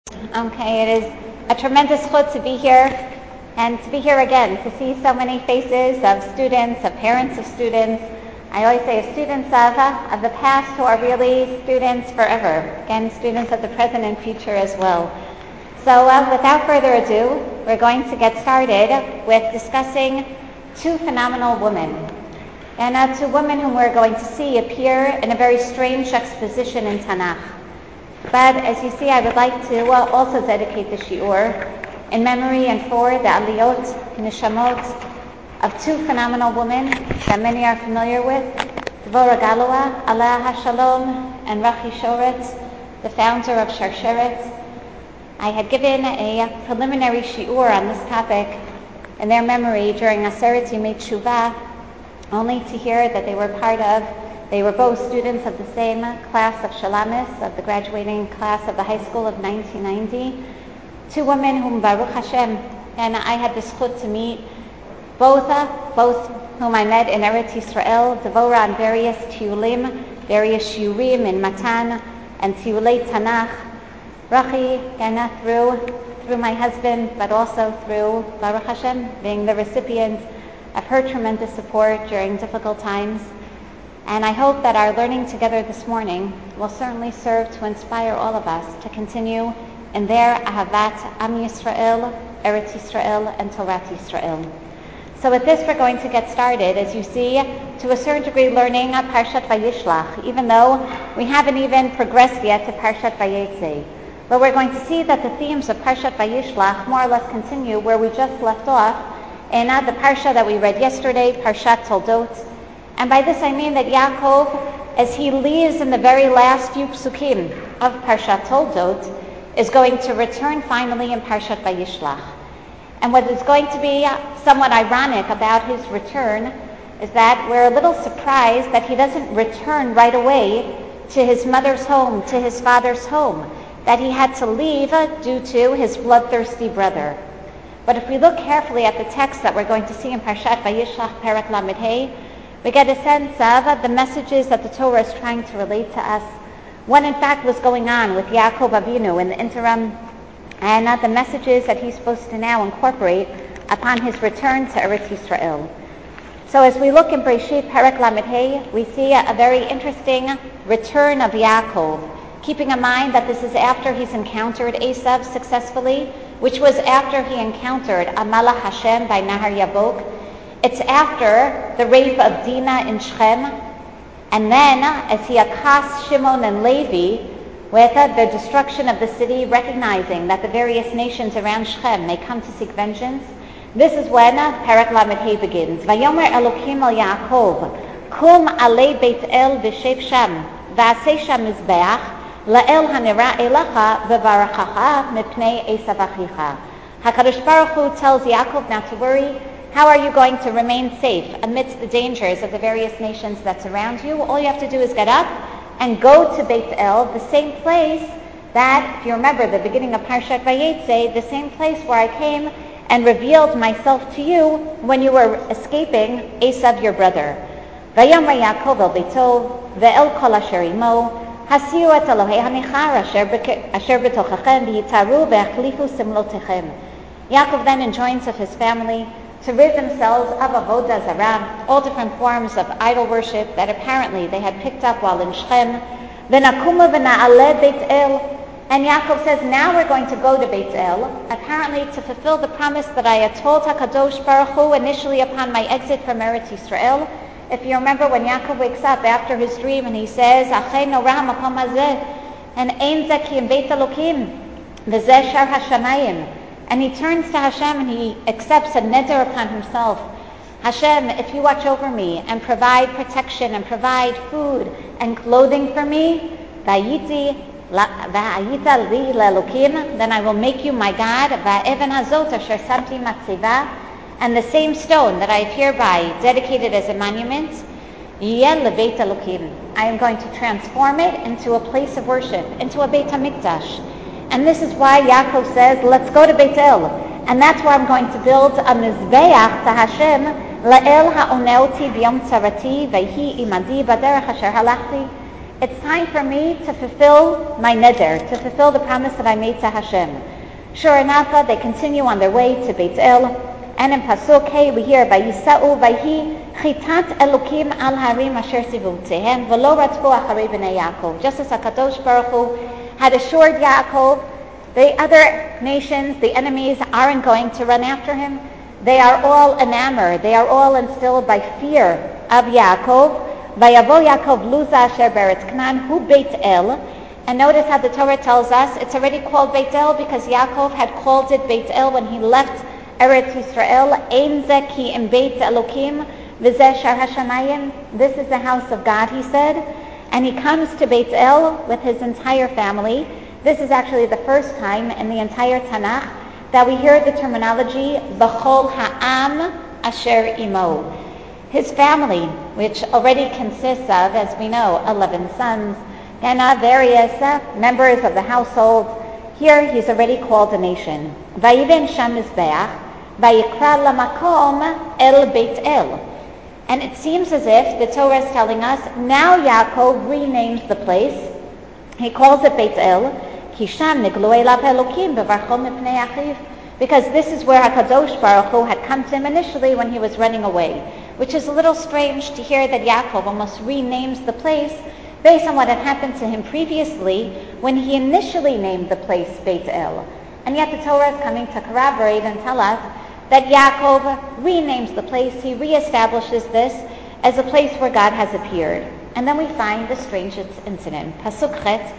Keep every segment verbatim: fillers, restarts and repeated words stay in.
Okay, it is a tremendous chut to be here and to be here again, to see so many faces of students, of parents of students. I always say of students of, uh, of the past who are really students forever. Again, students of the present and future as well. So uh, without further ado, we're going to get started with discussing two phenomenal women. And uh, two women whom we're going to see appear in a very strange juxtaposition in Tanakh. But as you see, I would like to uh, also dedicate the shiur in memory and for the aliyot, neshamot of two phenomenal women that many are familiar with, Dvorah Galua, Aleh HaShalom, and Rachi Shoretz, the founder of Sharsheret. I had given a preliminary shiur on this topic in their memory during Aseret Yemei Teshuvah, only to hear that they were part of They were both students of the same class of Shalamis, of the graduating class of the high school of nineteen ninety. Two women whom Baruch Hashem, and I had the zchut to meet both, uh, both whom I met in Eretz Yisrael, Dvorah on various tiulim, various shiurim in Matan, and tiulei Tanakh. Rachi, and through, through my husband, but also through Baruch Hashem, being the recipient of her tremendous support during difficult times. And I hope that our learning together this morning will certainly serve to inspire all of us to continue in their Ahavat Am Yisrael, Eretz Yisrael, and Torah Yisrael. So with this, we're going to get started, as you see, to a certain degree learning Parshat Vayishlach, even though we haven't even progressed yet to Parshat Vayetze. But we're going to see that the themes of Parshat Vayishlach more or less continue where we just left off in uh, the Parsha that we read yesterday, Parshat Toldot. And by this I mean that Yaakov, as he leaves in the very last few psukim of Parshat Toldot, is going to return finally in Parshat Vayishlach. And what is going to be somewhat ironic about his return is that we're a little surprised that he doesn't return right away to his mother's home, to his father's home, that he had to leave due to his bloodthirsty brother. But if we look carefully at the text that we're going to see in Parshat Vayishlach, Perek Lamed Hey, we get a sense of the messages that the Torah is trying to relate to us, what in fact was going on with Yaakov Avinu in the interim, and uh, the messages that he's supposed to now incorporate upon his return to Eretz Yisrael. So as we look in Breshit Perek Lamed Hey, we see a, a very interesting return of Yaakov, keeping in mind that this is after he's encountered Esav successfully, which was after he encountered Amalach Hashem by Nahar Yabok. It's after the rape of Dinah in Shechem, and then as he accosts Shimon and Levi with uh, the destruction of the city, recognizing that the various nations around Shechem may come to seek vengeance, this is when uh, Perek Lamed Hey begins. Vayomer Elokim al Yaakov, kum alei Beit El v'sheb sham, v'aseh sham mizbeach, la'el hanira elecha v'varachacha mipnei Esav achicha. HaKadosh Baruch Hu tells Yaakov not to worry. How are you going to remain safe amidst the dangers of the various nations that surround you? All you have to do is get up and go to Beit El, the same place that, if you remember the beginning of Parshat Vayetze, the same place where I came and revealed myself to you when you were escaping Esav, your brother. Vayomer Yaakov el Beito ve'el kol asher imo hasiu et Elohei hanichar asher b'tochachem v'yitaru ve'achlifu simlotechem. Yaakov then enjoins of his family to rid themselves of avodah zarah, all different forms of idol worship that apparently they had picked up while in Shechem. V'nakuma v'na'aleh Beit El. And Yaakov says, now we're going to go to Beit El, apparently to fulfill the promise that I had told HaKadosh Baruch Hu initially upon my exit from Eretz Yisrael. If you remember when Yaakov wakes up after his dream and he says, Achei norah makom hazeh, and ein zeh ki im Beit Elokim, v'zeh shar hashamayim. And he turns to Hashem and he accepts a neder upon himself. Hashem, if you watch over me and provide protection and provide food and clothing for me, then I will make you my God. And the same stone that I have hereby dedicated as a monument, I am going to transform it into a place of worship, into a Beit HaMikdash. And this is why Yaakov says, let's go to Beit El. And that's where I'm going to build a mizbeach to Hashem, la'el ha'oneoti b'yom tzarati, vayhi imadi baderech asher halachti. It's time for me to fulfill my neder, to fulfill the promise that I made to Hashem. Sure enough, they continue on their way to Beit El, and in Pasuk Hey we hear, Vayisa'u vayhi chitat elokim al harim asher sivutzehem v'lo ratzku acharei b'nei Yaakov. Just as HaKadosh Baruch Hu had assured Yaakov, the other nations, the enemies, aren't going to run after him. They are all enamored. They are all instilled by fear of Yaakov. Vayavo Yaakov luza asher beretz Canaan hu Beit El. And notice how the Torah tells us it's already called Beit El because Yaakov had called it Beit El when he left Eretz Yisrael. Ein ze ki im Beit Elokim v'zeh shar hashamayim. This is the house of God, he said. And he comes to Beit El with his entire family. This is actually the first time in the entire Tanakh that we hear the terminology B'chol ha'am asher imo. His family, which already consists of, as we know, eleven sons, and uh, various uh, members of the household. Here he's already called a nation. Vayivin sham mizbeach, vayikra lamakom el Beit El. And it seems as if the Torah is telling us, now Yaakov renames the place. He calls it Beit El, ki sham niglu elav elokim bevarcho mipnei achiv, because this is where HaKadosh Baruch Hu had come to him initially when he was running away, which is a little strange to hear that Yaakov almost renames the place based on what had happened to him previously when he initially named the place Beit El. And yet the Torah is coming to corroborate and tell us that Yaakov renames the place, he reestablishes this as a place where God has appeared. And then we find the strangest incident. Pasuk Chet,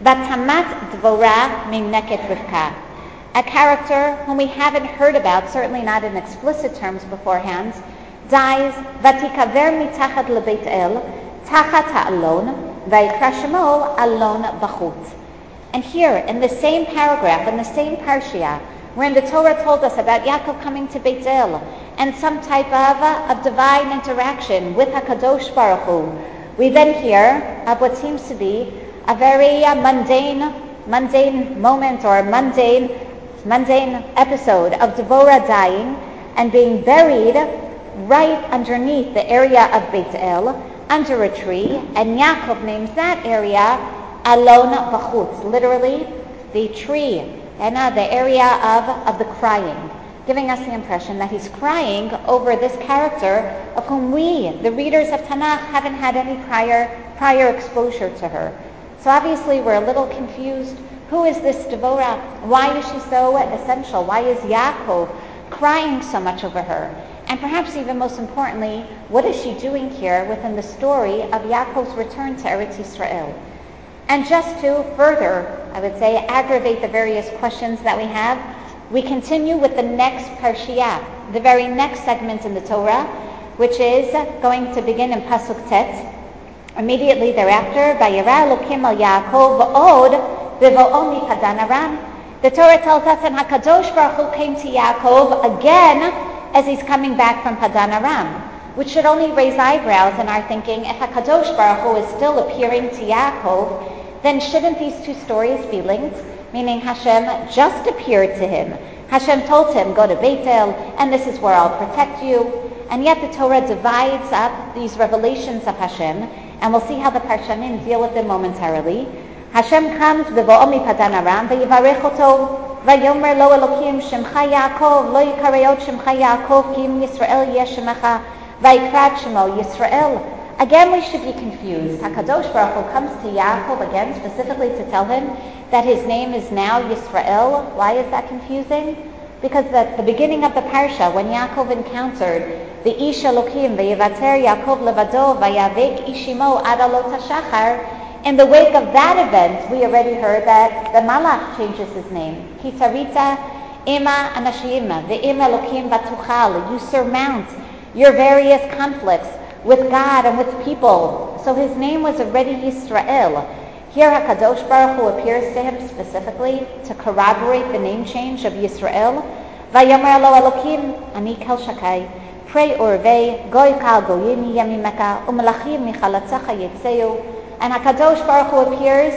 Vatamat Dvorah Mimneket Rivka. A character whom we haven't heard about, certainly not in explicit terms beforehand, dies, Vatikaver mitachat lebeit El, tachat ha'alon, vayikra shemo alon bachut. And here, in the same paragraph, in the same parsha, wherein the Torah told us about Yaakov coming to Beit El, and some type of, of divine interaction with HaKadosh Baruch Hu, we then hear of what seems to be a very uh, mundane, mundane moment or mundane, mundane episode of Devorah dying and being buried right underneath the area of Beit El, under a tree, and Yaakov names that area Alon Bachutz, literally the tree, and uh, the area of, of the crying, giving us the impression that he's crying over this character of whom we, the readers of Tanakh, haven't had any prior prior exposure to her. So obviously we're a little confused. Who is this Devorah? Why is she so essential? Why is Yaakov crying so much over her? And perhaps even most importantly, what is she doing here within the story of Yaakov's return to Eretz Yisrael? And just to further, I would say, aggravate the various questions that we have, we continue with the next Parshiah, the very next segment in the Torah, which is going to begin in Pasuk Tet. Immediately thereafter, Vayira Elokim al Yaakov v'od b'vo'o miPadan Aram. The Torah tells us, and HaKadosh Baruch Hu came to Yaakov again as he's coming back from Padan Aram, which should only raise eyebrows in our thinking. If HaKadosh Baruch Hu is still appearing to Yaakov, then shouldn't these two stories be linked? Meaning Hashem just appeared to him. Hashem told him, go to Beit El, and this is where I'll protect you. And yet the Torah divides up these revelations of Hashem, and we'll see how the Parshanim deal with them momentarily. Hashem comes, V'vo'o miPadan Aram, v'yivarech oto, Vayomer lo Elokim shemcha Yaakov, lo yikareot shemcha Yaakov, ki im Yisrael yesh shemecha, vayikrat shemo Yisrael. Again, we should be confused. HaKadosh Baruch Hu comes to Yaakov again specifically to tell him that his name is now Yisrael. Why is that confusing? Because at the beginning of the parsha, when Yaakov encountered the Ish Elokim, Vayivater Yaakov levado, Vayavek ishimo ad alot hashachar, in the wake of that event, we already heard that the Malach changes his name. Kitarita ima anashim, ve'im Elokim batuchal. You surmount your various conflicts with God and with people. So his name was already Yisrael. Here HaKadosh Baruch Hu appears to him specifically to corroborate the name change of Yisrael. Vayomer lo Elokim ani kel shakai, pray urvei, goy kal goyim yamimeka, umelachim michalatzacha yetzeu. And HaKadosh Baruch Hu appears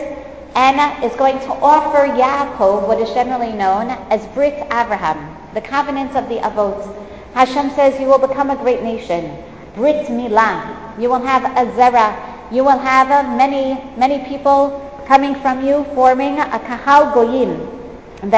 and is going to offer Yaakov what is generally known as Brit Avraham, the covenant of the Avot. Hashem says, you will become a great nation. Brit Milah. You will have a zera you will have uh, many, many people coming from you, forming a kahal goyim. And the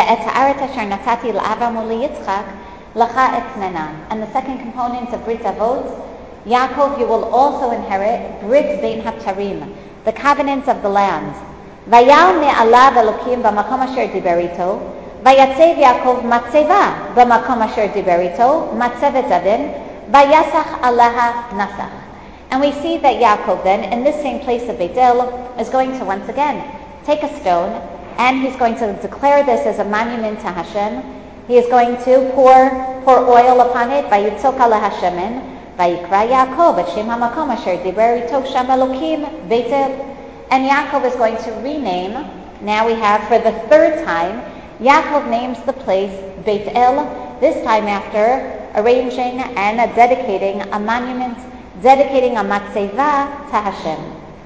second component of Brit Avot, Yaakov, you will also inherit Brit Bein Haptarim, the covenants of the land. Vayal me'alav Elokim b'makom asher diber ito, vayatzev Yaakov matzeva b'makom asher diber ito, matzevet avin, vayasach alaha nasach. And we see that Yaakov then, in this same place of Beit El, is going to once again take a stone, and he's going to declare this as a monument to Hashem. He is going to pour pour oil upon it, vayitzok ala Hashemin, vayikra Yaakov et shem hamakom asher diber ito sham Elokim Beit El. And Yaakov is going to rename, now we have for the third time, Yaakov names the place Beit El, this time after arranging and dedicating a monument, dedicating a matzeva to Hashem.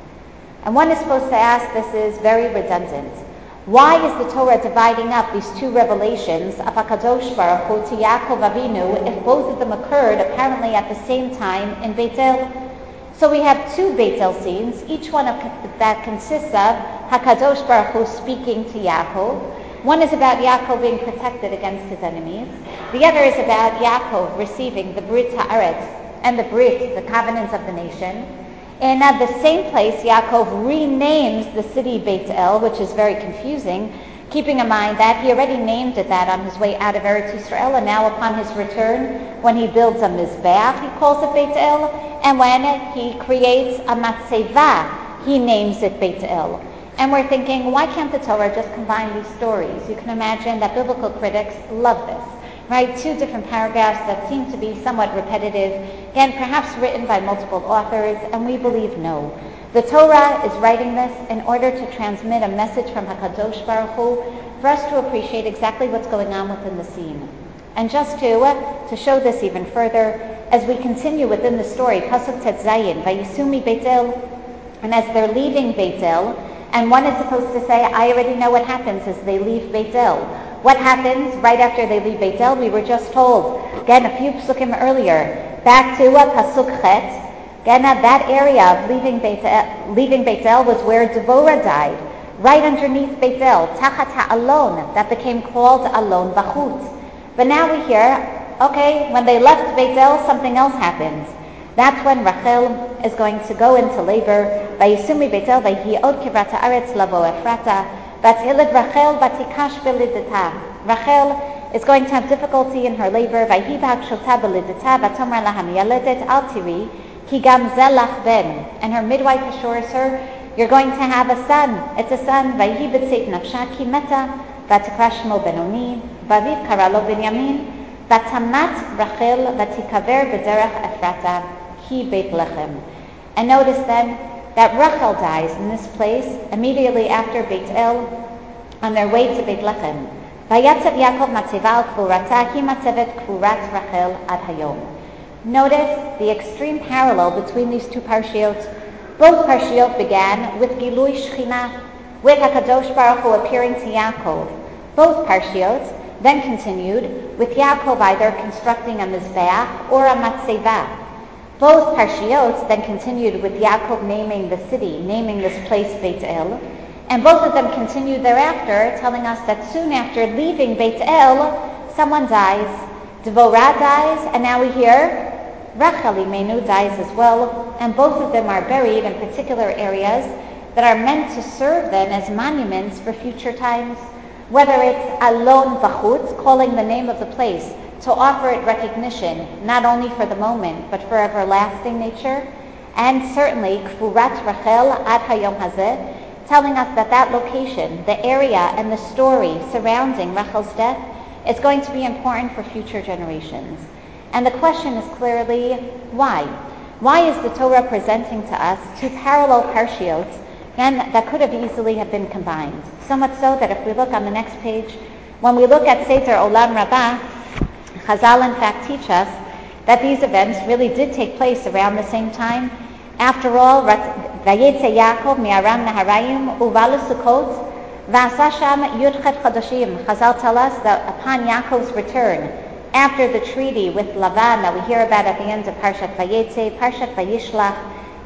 And one is supposed to ask, this is very redundant. Why is the Torah dividing up these two revelations of HaKadosh Baruch Hu to Yaakov Avinu if both of them occurred apparently at the same time in Beit El? So we have two Beit El scenes, each one of that consists of HaKadosh Baruch Hu speaking to Yaakov. One is about Yaakov being protected against his enemies. The other is about Yaakov receiving the Brit Haaretz and the Brit, the covenants of the nation. In uh, the same place, Yaakov renames the city Beit El, which is very confusing, keeping in mind that he already named it that on his way out of Eretz Yisrael, and now upon his return, when he builds a Mizbeach, he calls it Beit El, and when he creates a Matzeva, he names it Beit El. And we're thinking, why can't the Torah just combine these stories? You can imagine that biblical critics love this, right? Two different paragraphs that seem to be somewhat repetitive, again, perhaps written by multiple authors, and we believe no. The Torah is writing this in order to transmit a message from HaKadosh Baruch Hu for us to appreciate exactly what's going on within the scene. And just to, uh, to show this even further, as we continue within the story, Pasuk Tet Zayin, Vayisumi Beit El, and as they're leaving Beit El, and one is supposed to say, I already know what happens as they leave Beit El. What happens right after they leave Beit El? We were just told, again, a few psukim earlier, back to uh, Pasuk Chet, again, uh, that area of leaving Beit El, leaving Beit El was where Devorah died, right underneath Beit El, Tachat HaAlon, that became called Alon Bachut. But now we hear, okay, when they left Beit El, something else happens. That's when Rachel is going to go into labor. Vayisumi Beit El, vayhi'od kivrat haaretz lavo Ephrata, vat'ilid Rachel vatikash b'lidata. Rachel is going to have difficulty in her labor. Vayhibak shota b'lidata, vatomar laha miyaledet al tiri, ki gam zelach ben. And her midwife assures her, you're going to have a son. It's a son. Vayhi b'tzeit nafsha ki meta, vatikra shmo Benoni, vaviv kara lo Binyamin, vatamat Rachel vatikaver b'derech Ephrata. Beit Lechem. And notice then that Rachel dies in this place immediately after Beit El on their way to Beit Lechem. Vayatzev Yaakov matzeva al kfurata hi matzevet kfurat Rachel ad hayom. Notice the extreme parallel between these two parshiot. Both parshiot began with Gilui Shechina, with HaKadosh Baruch Hu appearing to Yaakov. Both parshiot then continued with Yaakov either constructing a Mizbeach or a Matzeva. Both parshiot then continued with Yaakov naming the city, naming this place Beit El, and both of them continued thereafter, telling us that soon after leaving Beit El, someone dies. Devorah dies, and now we hear Rachel Imenu dies as well, and both of them are buried in particular areas that are meant to serve then as monuments for future times, whether it's Alon Bachut, calling the name of the place, to offer it recognition, not only for the moment, but for everlasting nature. And certainly, Kfurat Rachel ad Hayom Hazeh, telling us that that location, the area and the story surrounding Rachel's death is going to be important for future generations. And the question is clearly, why? Why is the Torah presenting to us two parallel parshiot, and that could have easily have been combined? So much so that if we look on the next page, when we look at Seder Olam Rabbah, Chazal in fact teach us that these events really did take place around the same time. After all, Vayetze Yaakov mi'aram Naharayim uva l'Sukkot v'asa sham yudchet chadashim. Chazal tell us that upon Yaakov's return, after the treaty with Lavan that we hear about at the end of Parshat Vayetze, Parshat Vayishlach,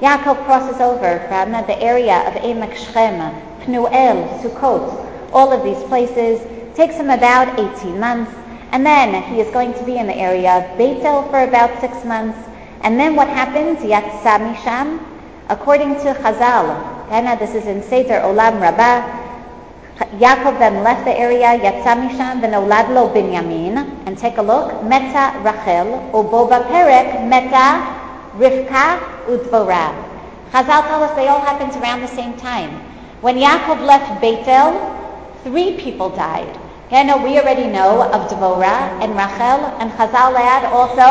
Yaakov crosses over from the area of Emek Shechem, Pnuel, Sukkot, all of these places. Takes him about eighteen months, and then he is going to be in the area of Beitel for about six months. And then what happens? Yatsa Misham, according to Chazal, and this is in Seder Olam Rabbah, Yaakov then left the area, Yatsa Misham, v'nolad lo Binyamin, and take a look, Meta Rachel, uboba perek, Meta Rivka udvora. Chazal tell us they all happened around the same time. When Yaakov left Beitel, three people died. Okay, no, we already know of Dvorah and Rachel, and Chazal add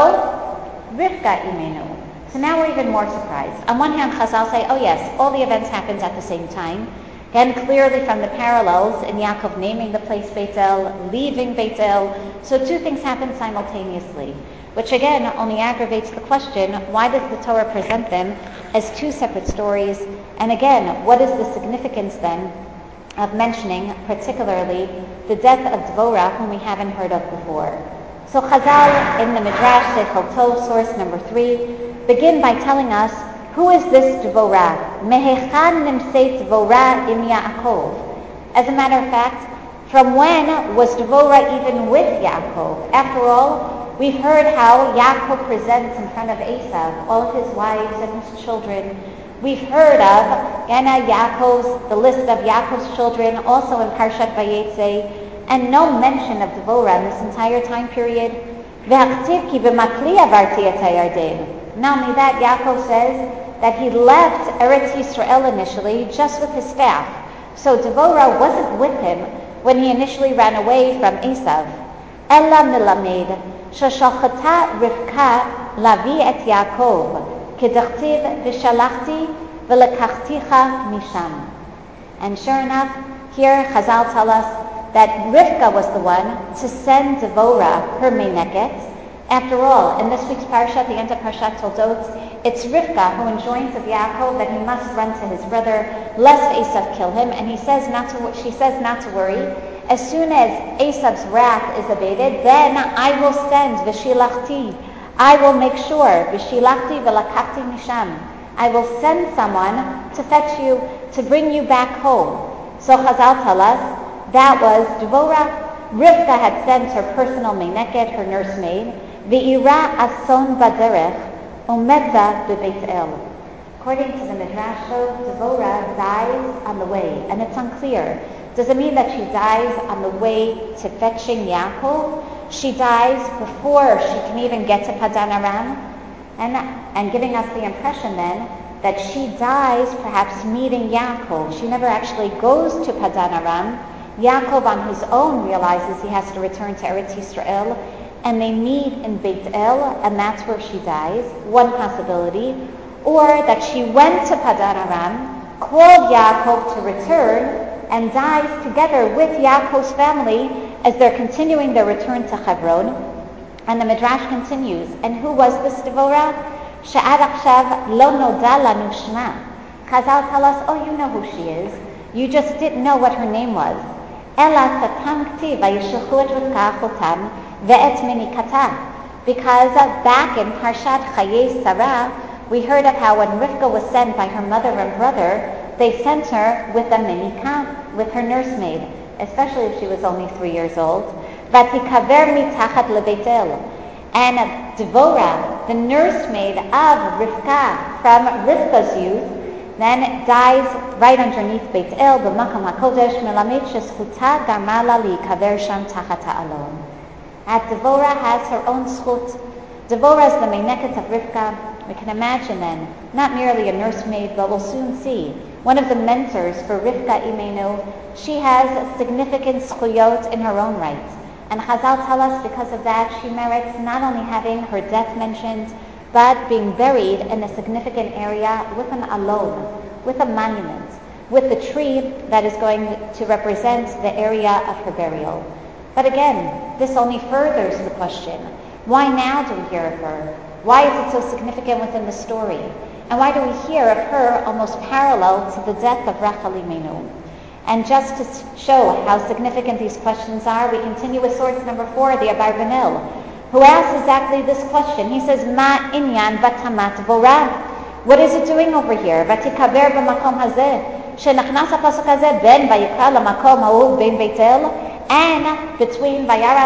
also Rivka Imenu. So now we're even more surprised. On one hand, Chazal say, oh yes, all the events happened at the same time. Again, clearly from the parallels in Yaakov naming the place Beitel, leaving Beitel. So two things happen simultaneously, which again only aggravates the question, why does the Torah present them as two separate stories? And again, what is the significance then of mentioning particularly the death of Dvorah, whom we haven't heard of before? So Chazal in the Midrash Seichel Tov, source number three, begin by telling us, who is this Dvorah? Mehechan nimseit Dvorah im Yaakov. As a matter of fact, from when was Dvorah even with Yaakov? After all, we've heard how Yaakov presents in front of Esav all of his wives and his children. We've heard of Gana Yaakov's, the list of Yaakov's children, also in Parshat Vayetze, and no mention of Dvorah in this entire time period. V'achtiv ki b'makli avarti et hayarden. Not only that, Yaakov says that he left Eretz Yisrael initially just with his staff. So Dvorah wasn't with him when he initially ran away from Esav. Ella milamed sheshalchata Rivka lavi et Yaakov kedachtiv v'shalachti v'lekachticha misham. And sure enough, here Chazal tell us that Rivka was the one to send Dvorah her meineket. After all, in this week's parasha, the end of Parshat Toldot, it's Rivka who enjoins of Yaakov that he must run to his brother, lest Esav kill him, and he says not to. She says not to worry. As soon as Esav's wrath is abated, then I will send v'shilachti. I will make sure v'shilachti v'lakachti misham. I will send someone to fetch you, to bring you back home. So Chazal tell us that was Dvorah. Rivka had sent her personal meineket, her nursemaid. Ve'ira ason baderech umeta bebeit el. According to the Midrash, Dvorah dies on the way, and it's unclear. Does it mean that she dies on the way to fetching Yaakov? She dies before she can even get to Padan Aram, and and giving us the impression then that she dies perhaps meeting Yaakov. She never actually goes to Padan Aram. Yaakov on his own realizes he has to return to Eretz Yisrael, and they meet in Beit El, and that's where she dies. One possibility. Or that she went to Padan Aram, called Yaakov to return, and dies together with Yaakov's family as they're continuing their return to Hebron. And the Midrash continues, and who was this Dvorah? She'ad achshav lo noda lanu shma. Chazal tell us, oh, you know who she is. You just didn't know what her name was. Ela tatam ktiv vayishulchu et Rivka achotam ve'et minikata. Because uh, back in Parshat Chayei Sarah, we heard of how when Rivka was sent by her mother and brother, they sent her with a minikah, with her nursemaid, especially if she was only three years old. Vatikaver mitachat lebeit el. And Dvorah, the nursemaid of Rivka from Rivka's youth, then dies right underneath Beit El, b'makam hakodesh, melamed sheschuta garma la liikaver sham tachat ha'alon. At Dvorah has her own schut. Dvorah is the meineket of Rivka. We can imagine then, not merely a nursemaid, but we'll soon see, one of the mentors for Rivka Imenu. She has significant schuyot in her own right. And Chazal tell us because of that, she merits not only having her death mentioned, but being buried in a significant area with an alon, with a monument, with the tree that is going to represent the area of her burial. But again, this only furthers the question. Why now do we hear of her? Why is it so significant within the story? And why do we hear of her almost parallel to the death of Rachel Imenu? And just to show how significant these questions are, we continue with source number four, the Abarbanel, who asks exactly this question. He says, Ma inyan vatamat Dvorah. What is it doing over here? ותיקבר במקום הזה, שנכנס הפסוק הזה בין ויקרא למקום ההוא בין בית אל, and between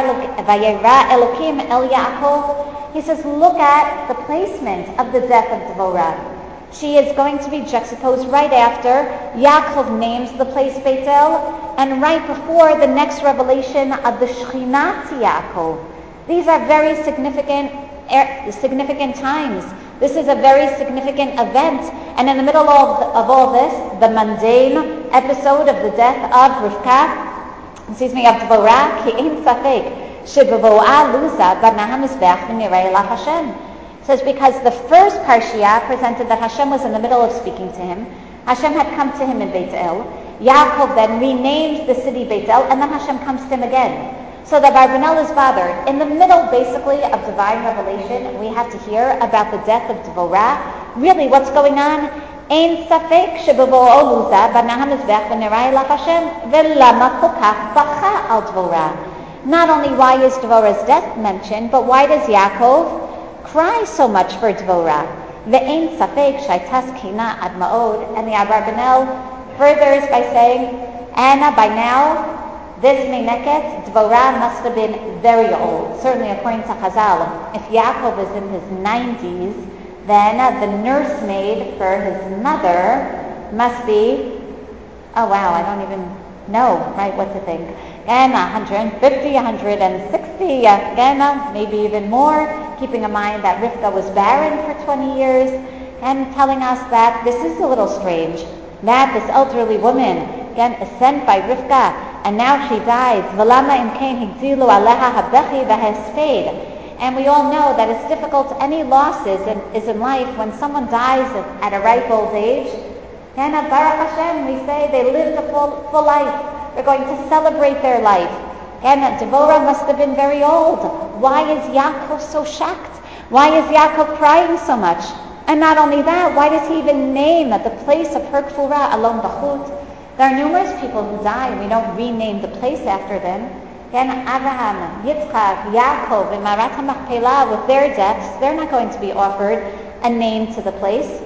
vayera Elokim el Yaakov. He says, look at the placement of the death of Devorah. She is going to be juxtaposed right after Yaakov names the place Beit El, and right before the next revelation of the Shechinah to Yaakov. These are very significant, significant times. This is a very significant event. And in the middle of, of all this, the mundane episode of the death of Rivka, excuse me, of Devorah, ki ein safek, shebevoah luza b'nah hamizbech v'nirei la Hashem. It says because the first parshiya presented that Hashem was in the middle of speaking to him. Hashem had come to him in Beit El. Yaakov then renames the city Beit El, and then Hashem comes to him again. So the Barbanel is bothered. In the middle, basically, of divine revelation, we have to hear about the death of Devorah. Really, what's going on? Ein safek shebevo'o luza b'nah hamizbech v'nirei la Hashem v'lama kol kach bacha al Devorah. Not only why is Devorah's death mentioned, but why does Yaakov cry so much for Devorah? Ve'ein safek shaytas kina ad ma'od. And the Abarbanel furthers by saying, and by now, this Meineket, Devorah must have been very old. Certainly according to Chazal, if Yaakov is in his nineties, then uh, the nursemaid for his mother must be, oh wow, I don't even know, right, what to think. Again, one hundred fifty, one hundred sixty, again, uh, maybe even more, keeping in mind that Rivka was barren for twenty years, and telling us that this is a little strange, that this elderly woman, again, is sent by Rivka, and now she dies. V'lama im kein higdilu aleha habechi v'hesped. And we all know that it's difficult. Any losses in, is in life when someone dies at, at a ripe old age. And Baruch Hashem, we say they lived a full, full life. We're going to celebrate their life. And Devorah must have been very old. Why is Yaakov so shocked? Why is Yaakov crying so much? And not only that, why does he even name the place of her Kfura Alon Bachut? There are numerous people who die. We don't rename the place after them. Again, Abraham, Yitzchak, Yaakov, and Marat HaMachpelah, with their deaths, they're not going to be offered a name to the place.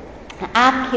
And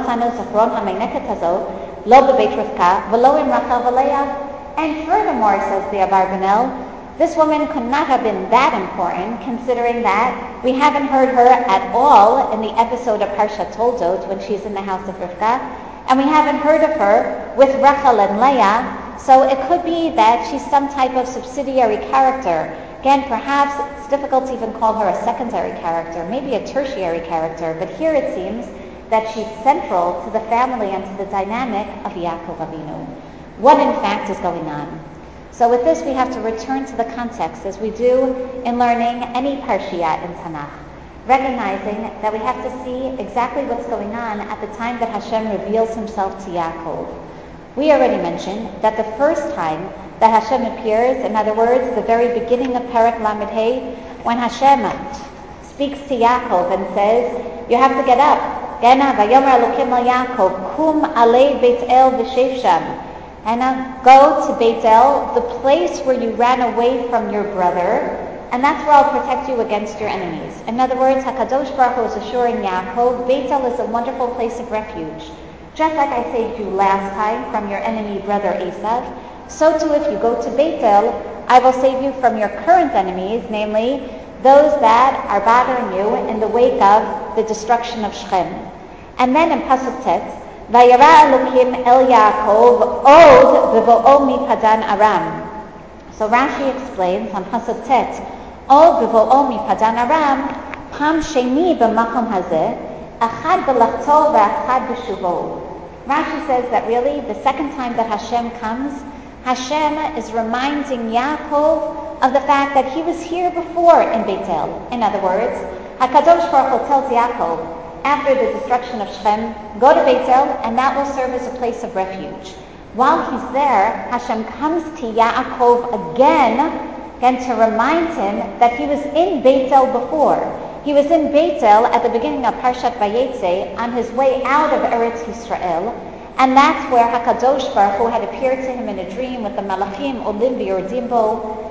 furthermore, says the Abarbanel, this woman could not have been that important, considering that we haven't heard her at all in the episode of Parshat Toldot when she's in the house of Rivka. And we haven't heard of her with Rachel and Leah, so it could be that she's some type of subsidiary character. Again, perhaps it's difficult to even call her a secondary character, maybe a tertiary character, but here it seems that she's central to the family and to the dynamic of Yaakov Avinu. What in fact is going on? So with this we have to return to the context as we do in learning any parshiya in Tanakh, recognizing that we have to see exactly what's going on at the time that Hashem reveals himself to Yaakov. We already mentioned that the first time that Hashem appears, in other words, the very beginning of Perek Lamed Hey, when Hashem speaks to Yaakov and says, you have to get up. Gena vayomer Elokim el Yaakov, kum alei Beit El v'shev sham. And go to Beit El, the place where you ran away from your brother, and that's where I'll protect you against your enemies. In other words, HaKadosh Baruch Hu is assuring Yaakov, Beit El is a wonderful place of refuge. Just like I saved you last time from your enemy brother Esav, so too if you go to Beit El, I will save you from your current enemies, namely those that are bothering you in the wake of the destruction of Shechem. And then in Pasuk Tet, Vayera Elokim el Yaakov od bevo'o mi Padan Aram. So Rashi explains on Pasuk Tet, od bevo'o mi Padan Aram, pam sheni b'makom hazeh, achad b'lachto v'achad b'shuvo. Rashi says that really the second time that Hashem comes, Hashem is reminding Yaakov of the fact that he was here before in Beit El. In other words, HaKadosh Baruch Hu tells Yaakov, after the destruction of Shechem, go to Beit El, and that will serve as a place of refuge. While he's there, Hashem comes to Yaakov again, again to remind him that he was in Beit El before. He was in Beit El at the beginning of Parshat Vayetze on his way out of Eretz Yisrael, and that's where HaKadosh Baruch Hu had appeared to him in a dream with the Malachim Olim V'Yordim Bo,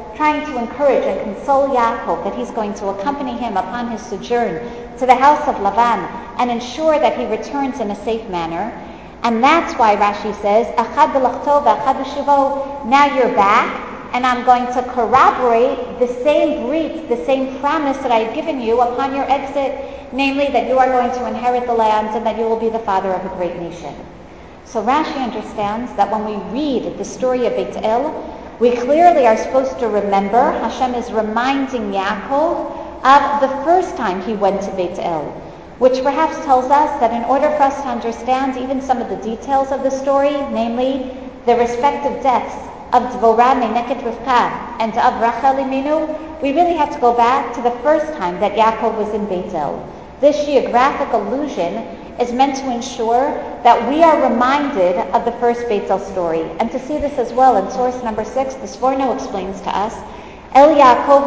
trying to encourage and console Yaakov that he's going to accompany him upon his sojourn to the house of Lavan and ensure that he returns in a safe manner. And that's why Rashi says, Achad b'lachtov, achad b'shuvo, now you're back, and I'm going to corroborate the same brit, the same promise that I had given you upon your exit, namely that you are going to inherit the land and that you will be the father of a great nation. So Rashi understands that when we read the story of Beit El, we clearly are supposed to remember Hashem is reminding Yaakov of the first time he went to Beit El, which perhaps tells us that in order for us to understand even some of the details of the story, namely the respective deaths of Dvorah, Meneket, Rivka, and of Rachel Imenu, we really have to go back to the first time that Yaakov was in Beit El. This geographic allusion is meant to ensure that we are reminded of the first Beit El story. And to see this as well in source number six, the Sforno explains to us, El Yaakov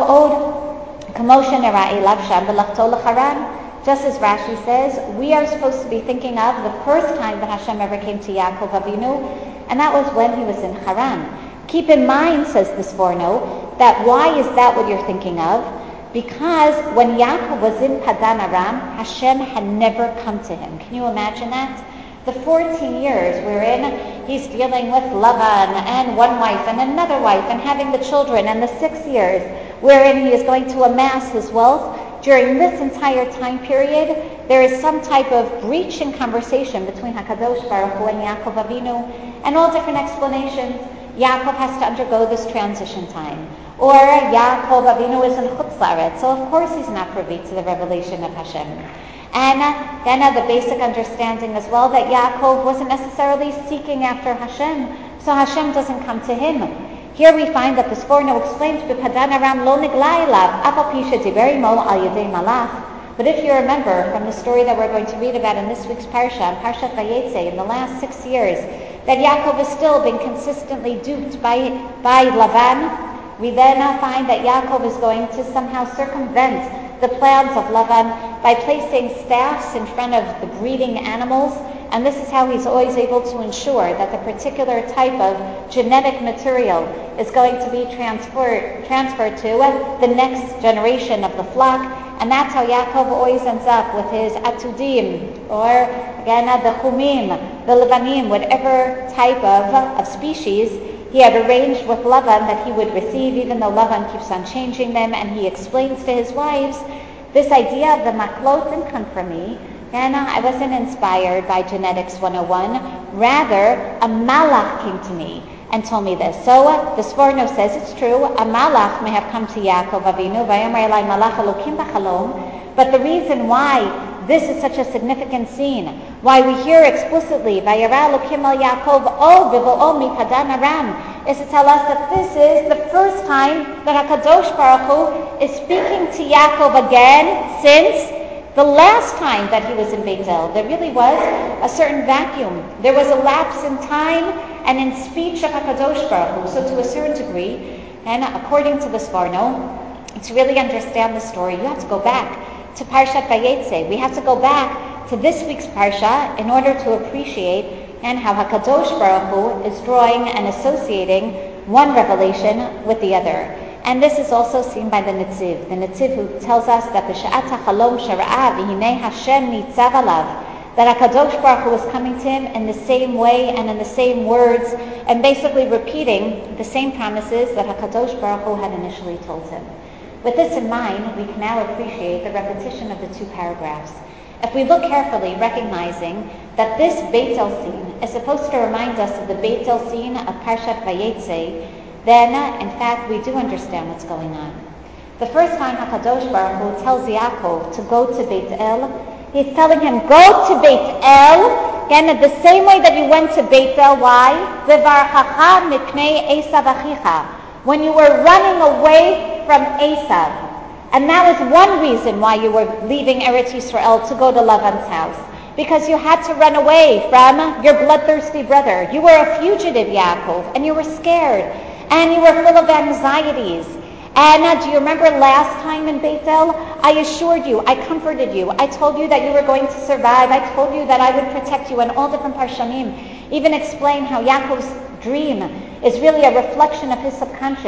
od Kamosha Nera Elav Sham B'lachto L'Charan. Just as Rashi says, we are supposed to be thinking of the first time that Hashem ever came to Yaakov Avinu, and that was when he was in Haran. Keep in mind, says the Sforno, that why is that what you're thinking of? Because when Yaakov was in Padan Aram, Hashem had never come to him. Can you imagine that? The fourteen years wherein he's dealing with Lavan and one wife and another wife and having the children, and the six years wherein he is going to amass his wealth, during this entire time period, there is some type of breach in conversation between HaKadosh Baruch Hu and Yaakov Avinu, and all different explanations. Yaakov has to undergo this transition time. Or Yaakov Avinu is in Chutz La'aretz, so of course he's not privy to the revelation of Hashem. And uh, then uh, the basic understanding as well that Yaakov wasn't necessarily seeking after Hashem, so Hashem doesn't come to him. Here we find that the Sforno explains, B'Padan Aram lo nigla elav, af al pi shediber imo al yedei malach. But if you remember from the story that we're going to read about in this week's Parsha, in Parshat Vayetze, in the last six years, that Yaakov has still been consistently duped by, by Lavan, we then uh, find that Yaakov is going to somehow circumvent the plans of Lavan by placing staffs in front of the breeding animals, and this is how he's always able to ensure that the particular type of genetic material is going to be transferred transferred to the next generation of the flock, and that's how Yaakov always ends up with his atudim, or again the chumim, the levanim, whatever type of, of species he had arranged with Lavan that he would receive, even though Lavan keeps on changing them, and he explains to his wives, this idea of the maklot didn't come from me, and I wasn't inspired by Genetics one oh one. Rather, a malach came to me and told me this. So uh, the Sforno says it's true. A malach may have come to Yaakov Avinu, vayamar elai malach elokim b'chalom. But the reason why this is such a significant scene, why we hear explicitly vayara elokim al Yaakov o b'vo'o mipadan aram, is to tell us that this is the first time that HaKadosh Baruch Hu is speaking to Yaakov again since the last time that he was in Beit El. There really was a certain vacuum. There was a lapse in time and in speech of HaKadosh Baruch Hu. So to a certain degree, and according to the Sforno, to really understand the story, you have to go back to Parshat Vayetze. We have to go back to this week's Parsha in order to appreciate and how HaKadosh Baruch Hu is drawing and associating one revelation with the other. And this is also seen by the Netziv. The Netziv who tells us that b'sha'at hachalom shara'a v'hinei Hashem nitzav alav, that HaKadosh Baruch Hu was coming to him in the same way and in the same words, and basically repeating the same promises that HaKadosh Baruch Hu had initially told him. With this in mind, we can now appreciate the repetition of the two paragraphs. If we look carefully, recognizing that this Beit El scene is supposed to remind us of the Beit El scene of Parshat Vayetze, then, uh, in fact, we do understand what's going on. The first time HaKadosh Baruch Hu tells Yaakov to go to Beit El, he's telling him, go to Beit El, again, the same way that you went to Beit El. Why? V'varchacha mipnei Esav achicha, when you were running away from Esav. And that was one reason why you were leaving Eretz Yisrael to go to Lavan's house, because you had to run away from your bloodthirsty brother. You were a fugitive, Yaakov, and you were scared. And you were full of anxieties. And uh, do you remember last time in Beit El? I assured you, I comforted you. I told you that you were going to survive. I told you that I would protect you, and all different parshanim even explain how Yaakov's dream is really a reflection of his subconscious.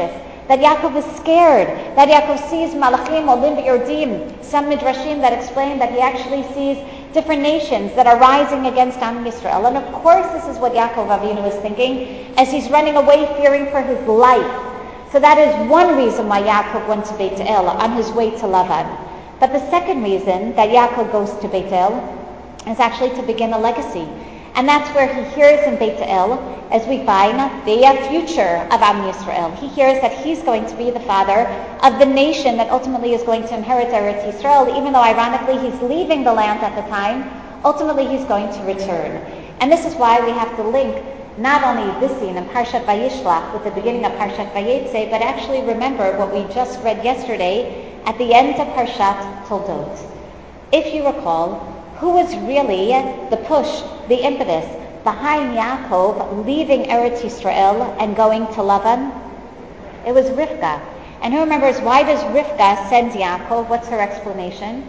that Yaakov is scared, that Yaakov sees Malachim, Olim V'Yordim, some Midrashim that explain that he actually sees different nations that are rising against Am Yisrael. And of course this is what Yaakov Avinu is thinking as he's running away fearing for his life. So that is one reason why Yaakov went to Beit El on his way to Lavan. But the second reason that Yaakov goes to Beit El is actually to begin a legacy. And that's where he hears in Beit El, as we find, the future of Am Yisrael. He hears that he's going to be the father of the nation that ultimately is going to inherit Eretz Yisrael, even though ironically he's leaving the land at the time, ultimately he's going to return. And this is why we have to link not only this scene in Parshat Vayishlach with the beginning of Parshat Vayetze, but actually remember what we just read yesterday at the end of Parshat Toldot. If you recall, who was really the push, the impetus behind Yaakov leaving Eretz Yisrael and going to Lavan? It was Rivka. And who remembers, why does Rivka send Yaakov? What's her explanation?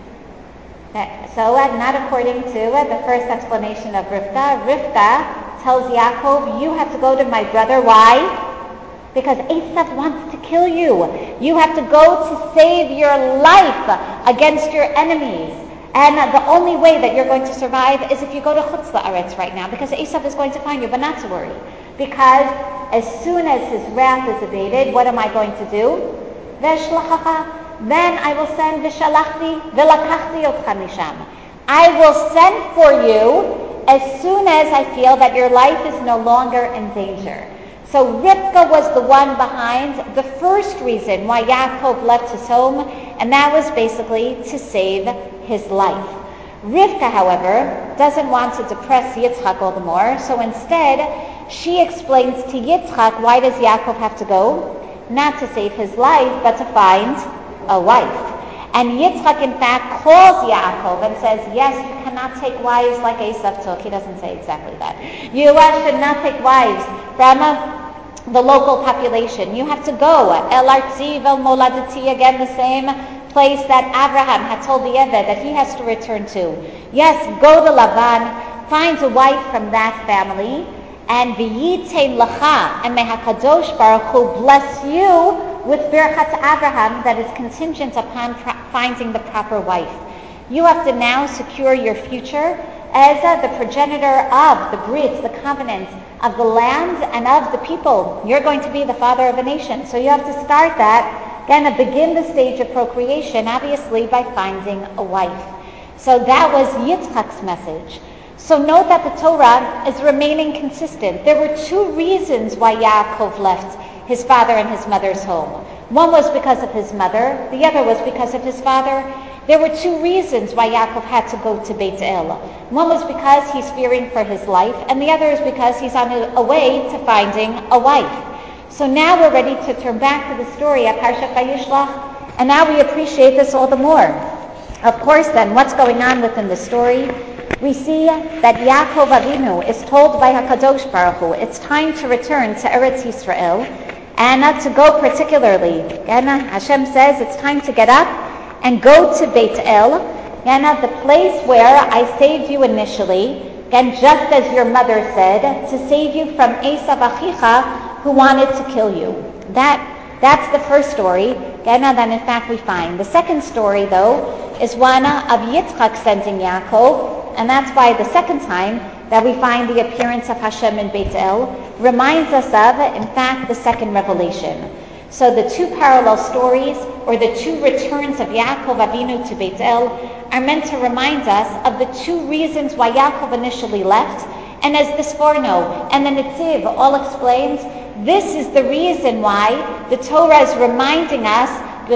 That, so uh, not according to uh, the first explanation of Rivka. Rivka tells Yaakov, you have to go to my brother. Why? Because Esav wants to kill you. You have to go to save your life against your enemies. And the only way that you're going to survive is if you go to Chutz La'aretz right now, because Esav is going to find you, but not to worry. Because as soon as his wrath is abated, what am I going to do? V'eshlachacha, then I will send v'shalachti v'lakachti otcha misham. I will send for you as soon as I feel that your life is no longer in danger. So Rivka was the one behind the first reason why Yaakov left his home, and that was basically to save his life. Rivka, however, doesn't want to depress Yitzchak all the more, so instead she explains to Yitzchak, why does Yaakov have to go? Not to save his life, but to find a wife. And Yitzchak, in fact, calls Yaakov and says, yes, you cannot take wives like Esav took. He doesn't say exactly that. You uh, should not take wives from uh, the local population. You have to go. El Artzi vel Moladati, again the same place that Abraham had told the Eved that he has to return to. Yes, go to Lavan, find a wife from that family, and v'yitein lacha, and may HaKadosh Baruch Hu bless you with Birchat Abraham that is contingent upon pro- finding the proper wife. You have to now secure your future as uh, the progenitor of the Brit, the covenant of the land and of the people. You're going to be the father of a nation. So you have to start that, again, to begin the stage of procreation, obviously by finding a wife. So that was Yitzchak's message. So note that the Torah is remaining consistent. There were two reasons why Yaakov left his father and his mother's home. One was because of his mother, the other was because of his father. There were two reasons why Yaakov had to go to Beit El. One was because he's fearing for his life, and the other is because he's on a, a way to finding a wife. So now we're ready to turn back to the story of Parshat Vayishlach, and now we appreciate this all the more. Of course then, what's going on within the story? We see that Yaakov Avinu is told by HaKadosh Baruch Hu, it's time to return to Eretz Yisrael, and not to go particularly. And Hashem says it's time to get up and go to Beit El, and the place where I saved you initially, and just as your mother said, to save you from Esav Achicha, who wanted to kill you. That That's the first story, and that in fact we find. The second story, though, is one of Yitzchak sending Yaakov, and that's why the second time that we find the appearance of Hashem in Beit El reminds us of, in fact, the second revelation. So the two parallel stories, or the two returns of Yaakov Avinu to Beit El, are meant to remind us of the two reasons why Yaakov initially left. And as the Sforno and the Netziv all explains, this is the reason why the Torah is reminding us,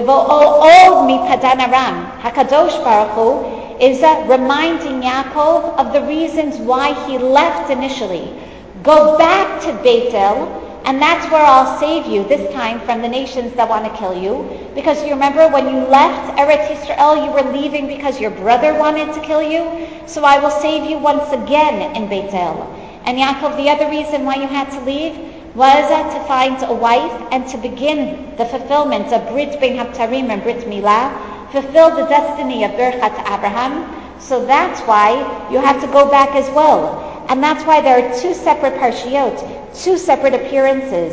V'vo'od mi Padan Aram. HaKadosh Baruch Hu is uh, reminding Yaakov of the reasons why he left initially. Go back to Beit El, and that's where I'll save you, this time from the nations that want to kill you. Because you remember when you left Eretz Yisrael, you were leaving because your brother wanted to kill you. So I will save you once again in Beit El. And Yaakov, the other reason why you had to leave was uh, to find a wife and to begin the fulfillment of Brit Ben Habtarim and Brit Milah, fulfill the destiny of Birchat Abraham. So that's why you have to go back as well. And that's why there are two separate parshiot, two separate appearances.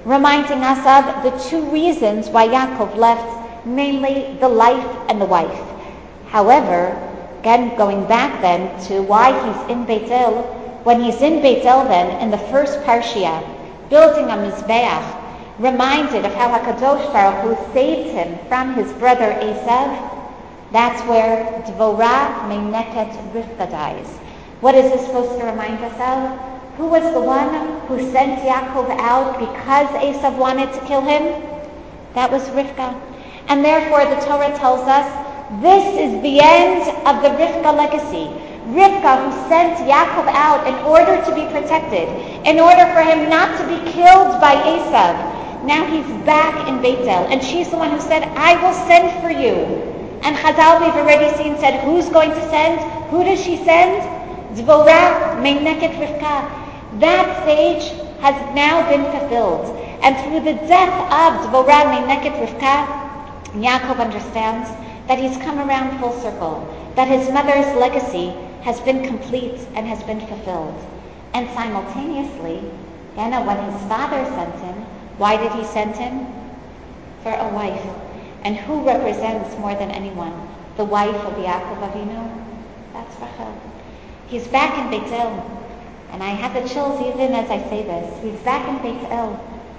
reminding us of the two reasons why Yaakov left, namely the life and the wife. However, again, going back then to why he's in Beit El, when he's in Beit El then, in the first Parshiah, building a Mizbeach, reminded of how HaKadosh Baruch Hu saved him from his brother Esav, that's where Dvorah Meineket Rivka dies. What is this supposed to remind us of? Who was the one who sent Yaakov out because Esav wanted to kill him? That was Rivka. And therefore the Torah tells us this is the end of the Rivka legacy. Rivka, who sent Yaakov out in order to be protected, in order for him not to be killed by Esav. Now he's back in Beit El, and she's the one who said, I will send for you. And Chazal, we've already seen, said, who's going to send? Who does she send? Dvorah Meineket Rivka. That stage has now been fulfilled. And through the death of Dvorah Meineket Rivka, Yaakov understands that he's come around full circle, that his mother's legacy has been complete and has been fulfilled. And simultaneously, you know, when his father sent him, why did he send him? For a wife. And who represents more than anyone? The wife of Yaakov Avinu? That's Rachel. He's back in Beit El. And I have the chills even as I say this. He's back in Beit El.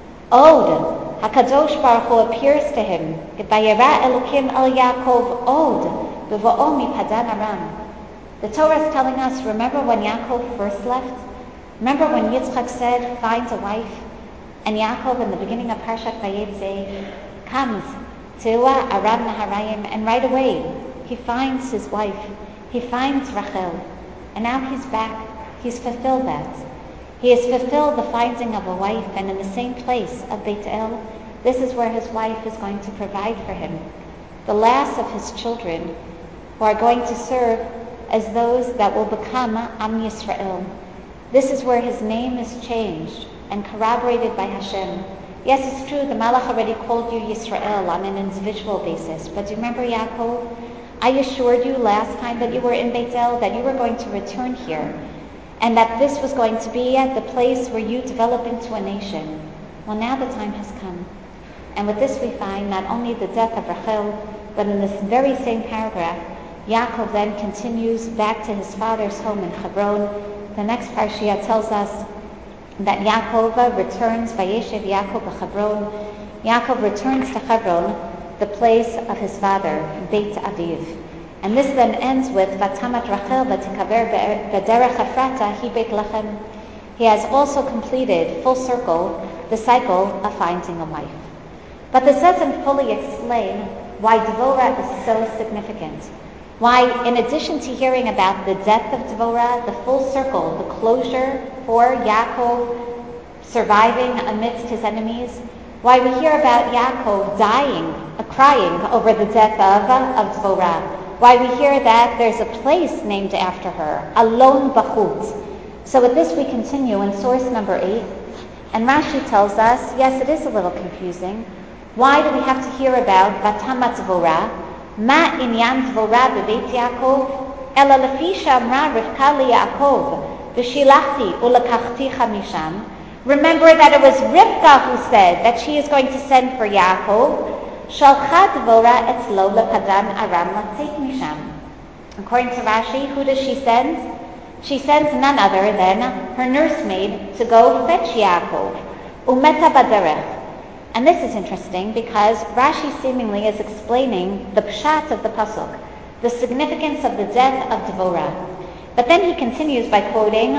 Od, HaKadosh Baruch Hu appears to him. Vayera Elokim El Yaakov Od, B'va'o miPadan Aram. The Torah is telling us, remember when Yaakov first left? Remember when Yitzchak said, find a wife? And Yaakov in the beginning of Parshat Vayetze comes to Aram Naharaim, and right away he finds his wife. He finds Rachel. And now he's back. He's fulfilled that. He has fulfilled the finding of a wife, and in the same place of Beit El, this is where his wife is going to provide for him. The last of his children who are going to serve as those that will become Am Yisrael. This is where his name is changed and corroborated by Hashem. Yes, it's true, the Malach already called you Yisrael on an individual basis, but do you remember Yaakov? I assured you last time that you were in Beit El that you were going to return here, and that this was going to be at the place where you develop into a nation. Well, now the time has come. And with this we find not only the death of Rachel, but in this very same paragraph, Yaakov then continues back to his father's home in Hebron. The next Parshiah tells us that Yaakov returns, Vayeshev Yaakov b'Chebron. Yaakov returns to Hebron, the place of his father, Beit Aviv. And this then ends with Vatamat Rachel v'tikaver b'derech Ephrata hi Beit Lechem. He has also completed, full circle, the cycle of finding a wife. But this doesn't fully explain why Dvorah is so significant. Why, in addition to hearing about the death of Dvorah, the full circle, the closure for Yaakov surviving amidst his enemies, why we hear about Yaakov dying, uh, crying over the death of, uh, of Dvorah, why we hear that there's a place named after her, Alon Bachut. So with this we continue in source number eight, and Rashi tells us, yes, it is a little confusing. Why do we have to hear about Vatamat Dvorah? Ma inyan Dvorah bebeit Yaakov, ela lefi she'amra Rivka liYaakov, v'shilachti ulekachticha misham. Remember that it was Rivka who said that she is going to send for Yaakov. Shalcha Dvorah etzlo lepadan aram latzeit misham. According to Rashi, who does she send? She sends none other than her nursemaid to go fetch Yaakov. Umeta baderech. And this is interesting because Rashi seemingly is explaining the pshat of the pasuk, the significance of the death of Dvorah. But then he continues by quoting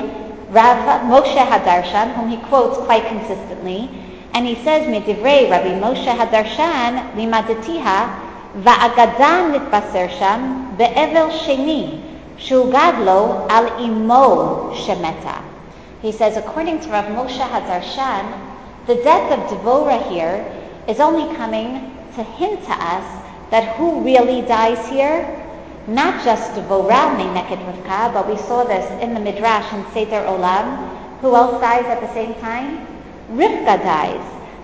Rav Moshe Hadarshan, whom he quotes quite consistently, and he says, "Medivrei Rabbi Moshe Hadarshan limadetiha va'agadan nitbaser sham be'evel sheni shugad lo al imo shemeta." He says, according to Rav Moshe Hadarshan, the death of Dvorah here is only coming to hint to us that who really dies here? Not just Dvorah Meineket Rivka, but we saw this in the Midrash in Seder Olam. Who else dies at the same time? Rivka dies.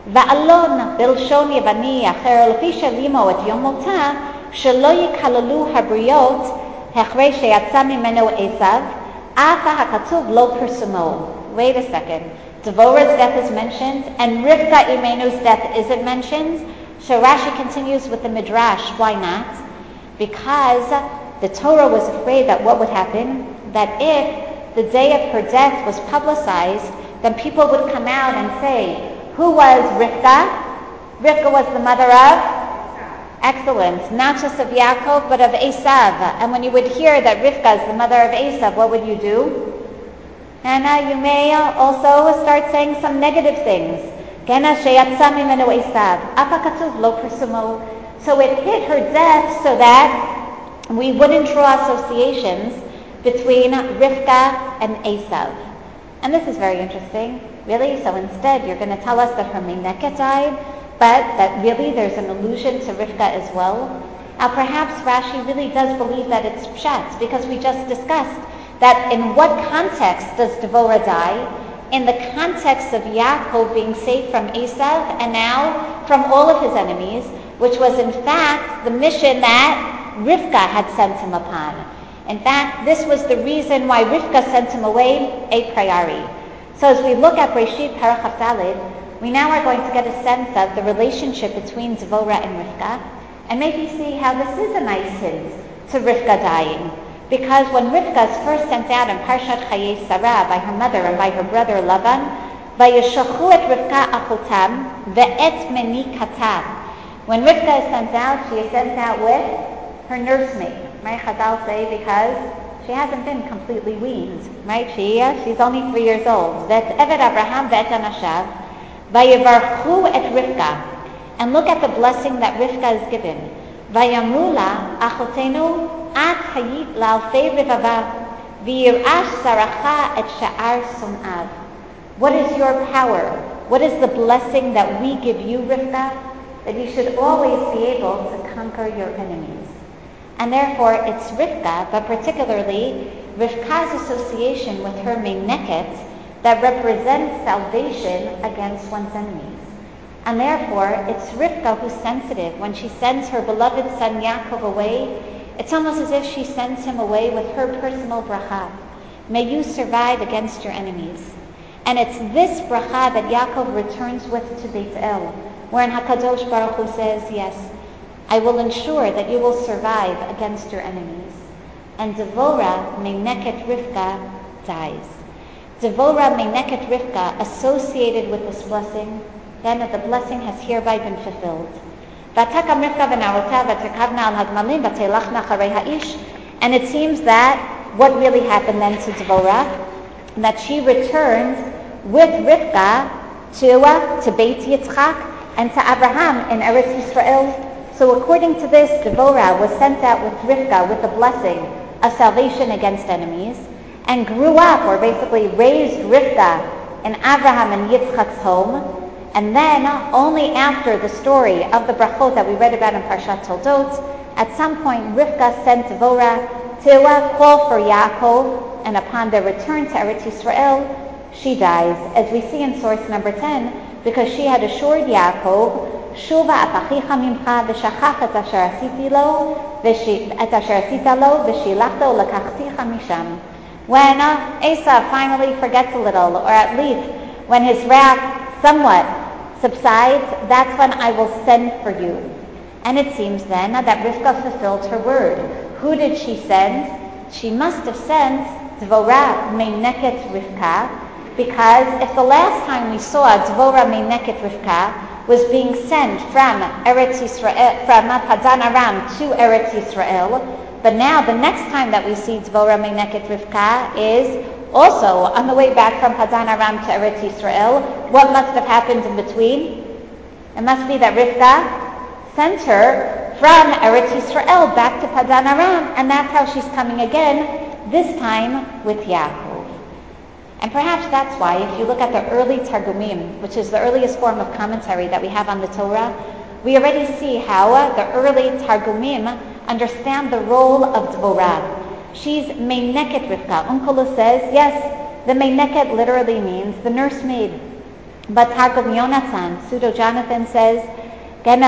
Va'alon bilshon Yevani acher lefi shelimo et yom mota shelo yikalalu habriyot hechrei sheyatza mimeno Esav afa hakatuv lo persumo. wait a second. Devorah's death is mentioned, and Rivka Imenu's death isn't mentioned. So Rashi continues with the Midrash. Why not? Because the Torah was afraid that what would happen, that if the day of her death was publicized, then people would come out and say, who was Rivka? Rivka was the mother of? Excellent. Not just of Yaakov, but of Esav. And when you would hear that Rivka is the mother of Esav, what would you do? And uh, you may uh, also start saying some negative things. So it hit her death so that we wouldn't draw associations between Rivka and Esav. And this is very interesting. Really? So instead, you're going to tell us that her Meineket died, but that really there's an allusion to Rivka as well. Now perhaps Rashi really does believe that it's pshat, because we just discussed that in what context does Devorah die? In the context of Yaakov being saved from Esav and now from all of his enemies, which was in fact the mission that Rivka had sent him upon. In fact, this was the reason why Rivka sent him away a priori. So as we look at Breshit Parach Daled, we now are going to get a sense of the relationship between Devorah and Rivka, and maybe see how this is a nice hint to Rivka dying. Because when Rivka is first sent out in Parshat Chayei Sarah by her mother and by her brother Lavan, Vayeshachu et Rivka achotam ve'et menikatam. When Rivka is sent out, she is sent out with her nursemaid. Right? Chazal say because she hasn't been completely weaned. Right? She uh, she's only three years old. Ve'et Eved Abraham ve'et anashav vayevarchu et Rivka. And look at the blessing that Rivka is given. Vayamula achotenu at hayit la'alfei rivava v'yirash saracha et sha'ar sunav. What is your power? What is the blessing that we give you, Rivka? That you should always be able to conquer your enemies. And therefore, it's Rivka, but particularly Rivka's association with her Meineket, that represents salvation against one's enemies. And therefore, it's Rivka who's sensitive. When she sends her beloved son Yaakov away, it's almost as if she sends him away with her personal bracha. May you survive against your enemies. And it's this bracha that Yaakov returns with to Beit El, wherein HaKadosh Baruch Hu says, yes, I will ensure that you will survive against your enemies. And Devorah Meineket Rivka dies. Devorah Meineket Rivka, associated with this blessing, then the blessing has hereby been fulfilled. And it seems that what really happened then to Devorah, that she returned with Rivka to, uh, to Beit Yitzchak and to Abraham in Eretz Yisrael. So according to this, Devorah was sent out with Rivka with the blessing of salvation against enemies, and grew up, or basically raised Rivka in Abraham and Yitzchak's home. And then, only after the story of the brachot that we read about in Parshat Toldot, at some point Rivka sent Devorah to uh, call for Yaakov, and upon their return to Eretz Yisrael, she dies, as we see in source number ten, because she had assured Yaakov, Shuva apachicha mimcha v'shachach et asher asiti lo et asher asita lo v'shilachto lekachticha misham. When uh, Esav finally forgets a little, or at least when his wrath somewhat subsides, that's when I will send for you. And it seems then that Rivka fulfilled her word. Who did she send? She must have sent Dvorah Meineket Rivka, because if the last time we saw Dvorah Meineket Rivka was being sent from Eretz Yisrael, from Padan Aram to Eretz Yisrael, but now the next time that we see Dvorah Meineket Rivka is also on the way back from Padan Aram to Eretz Yisrael. What must have happened in between? It must be that Rivka sent her from Eretz Yisrael back to Padan Aram, and that's how she's coming again, this time with Yaakov. And perhaps that's why, if you look at the early Targumim, which is the earliest form of commentary that we have on the Torah, we already see how uh, the early Targumim understand the role of Dvorah. She's Meineket Rivka. Onkelos says, yes, the Meineket literally means the nursemaid. But Targum Yonatan, Pseudo Jonathan says, Gana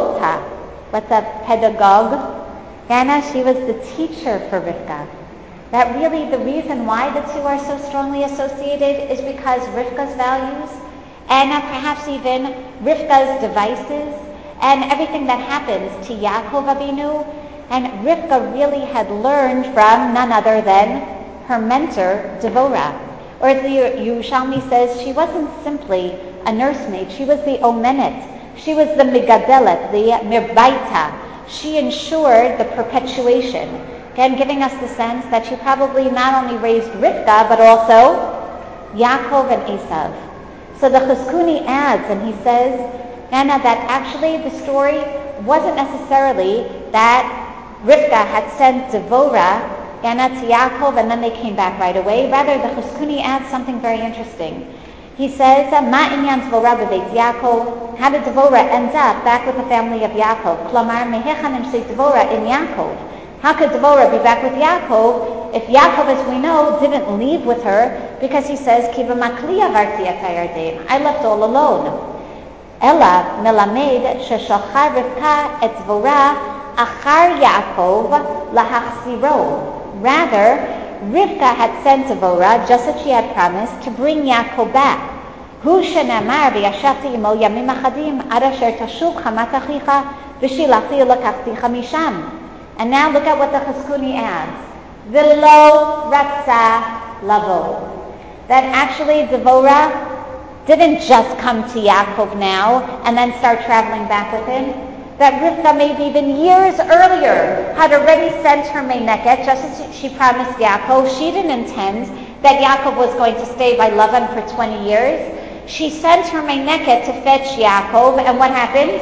pedagogota. What's a pedagogue? Gana, she was the teacher for Rivka. that really the reason why the two are so strongly associated is because Rivka's values and uh, perhaps even Rivka's devices and everything that happens to Yaakov Avinu, and Rivka really had learned from none other than her mentor, Devorah. Or as the Yerushalmi says, she wasn't simply a nursemaid, she was the omenet, she was the migadelet, the mirbaita. She ensured the perpetuation. Again, giving us the sense that she probably not only raised Rivka, but also Yaakov and Esav. So the Chizkuni adds, and he says, Anna, that actually the story wasn't necessarily that Rivka had sent Devorah Anna to Yaakov and then they came back right away. Rather, the Chizkuni adds something very interesting. He says, Ma inyan Devorah b'beit Yaakov. How did Devorah end up back with the family of Yaakov? Klomar mehechan imshei Devorah in Yaakov. How could Devorah be back with Yaakov if Yaakov, as we know, didn't leave with her? Because he says, Ki b'makli avarti et hayarden. I left all alone. Ella melamed sheshachar Rivka et Devorah achar Yaakov lahachziro. Rather, Rivka had sent Devorah, just as she had promised, to bring Yaakov back. Hu shenamar v'yashavti imo yamim achadim ad asher tashuv chamat achicha v'shilachti lakachticha misham. And now look at what the Chizkuni adds. V'lo ratza lavo. That actually Devorah didn't just come to Yaakov now and then start traveling back with him. That Rivka, maybe even years earlier, had already sent her meineket, just as she promised Yaakov. She didn't intend that Yaakov was going to stay by Lavan for twenty years. She sent her meineket to fetch Yaakov, and what happened?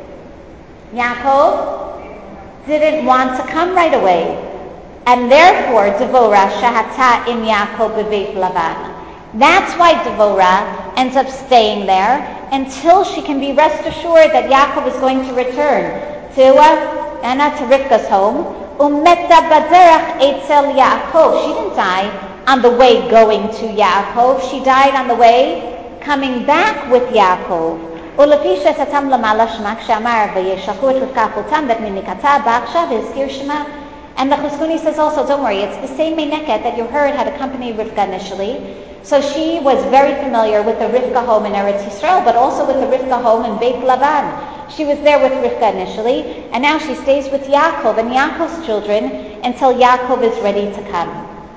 Yaakov didn't want to come right away. And therefore, Devorah shahata in Yaakov b'beit Lavan. That's why Devorah ends up staying there until she can be rest assured that Yaakov is going to return to uh, Anna to Rivka's home. Umeta baderach etzel Yaakov. She didn't die on the way going to Yaakov. She died on the way coming back with Yaakov. ולפי שעשתם למעלה שמה כשאמר וישלחו את רבקה אחותם ואת מניקתה בעכשיו והזכיר שמה. And the Chizkuni says also, don't worry, it's the same meineket that you heard had accompanied Rivka initially. So she was very familiar with the Rivka home in Eretz Yisrael, but also with the Rivka home in Beit Lavan. She was there with Rivka initially, and now she stays with Yaakov and Yaakov's children until Yaakov is ready to come.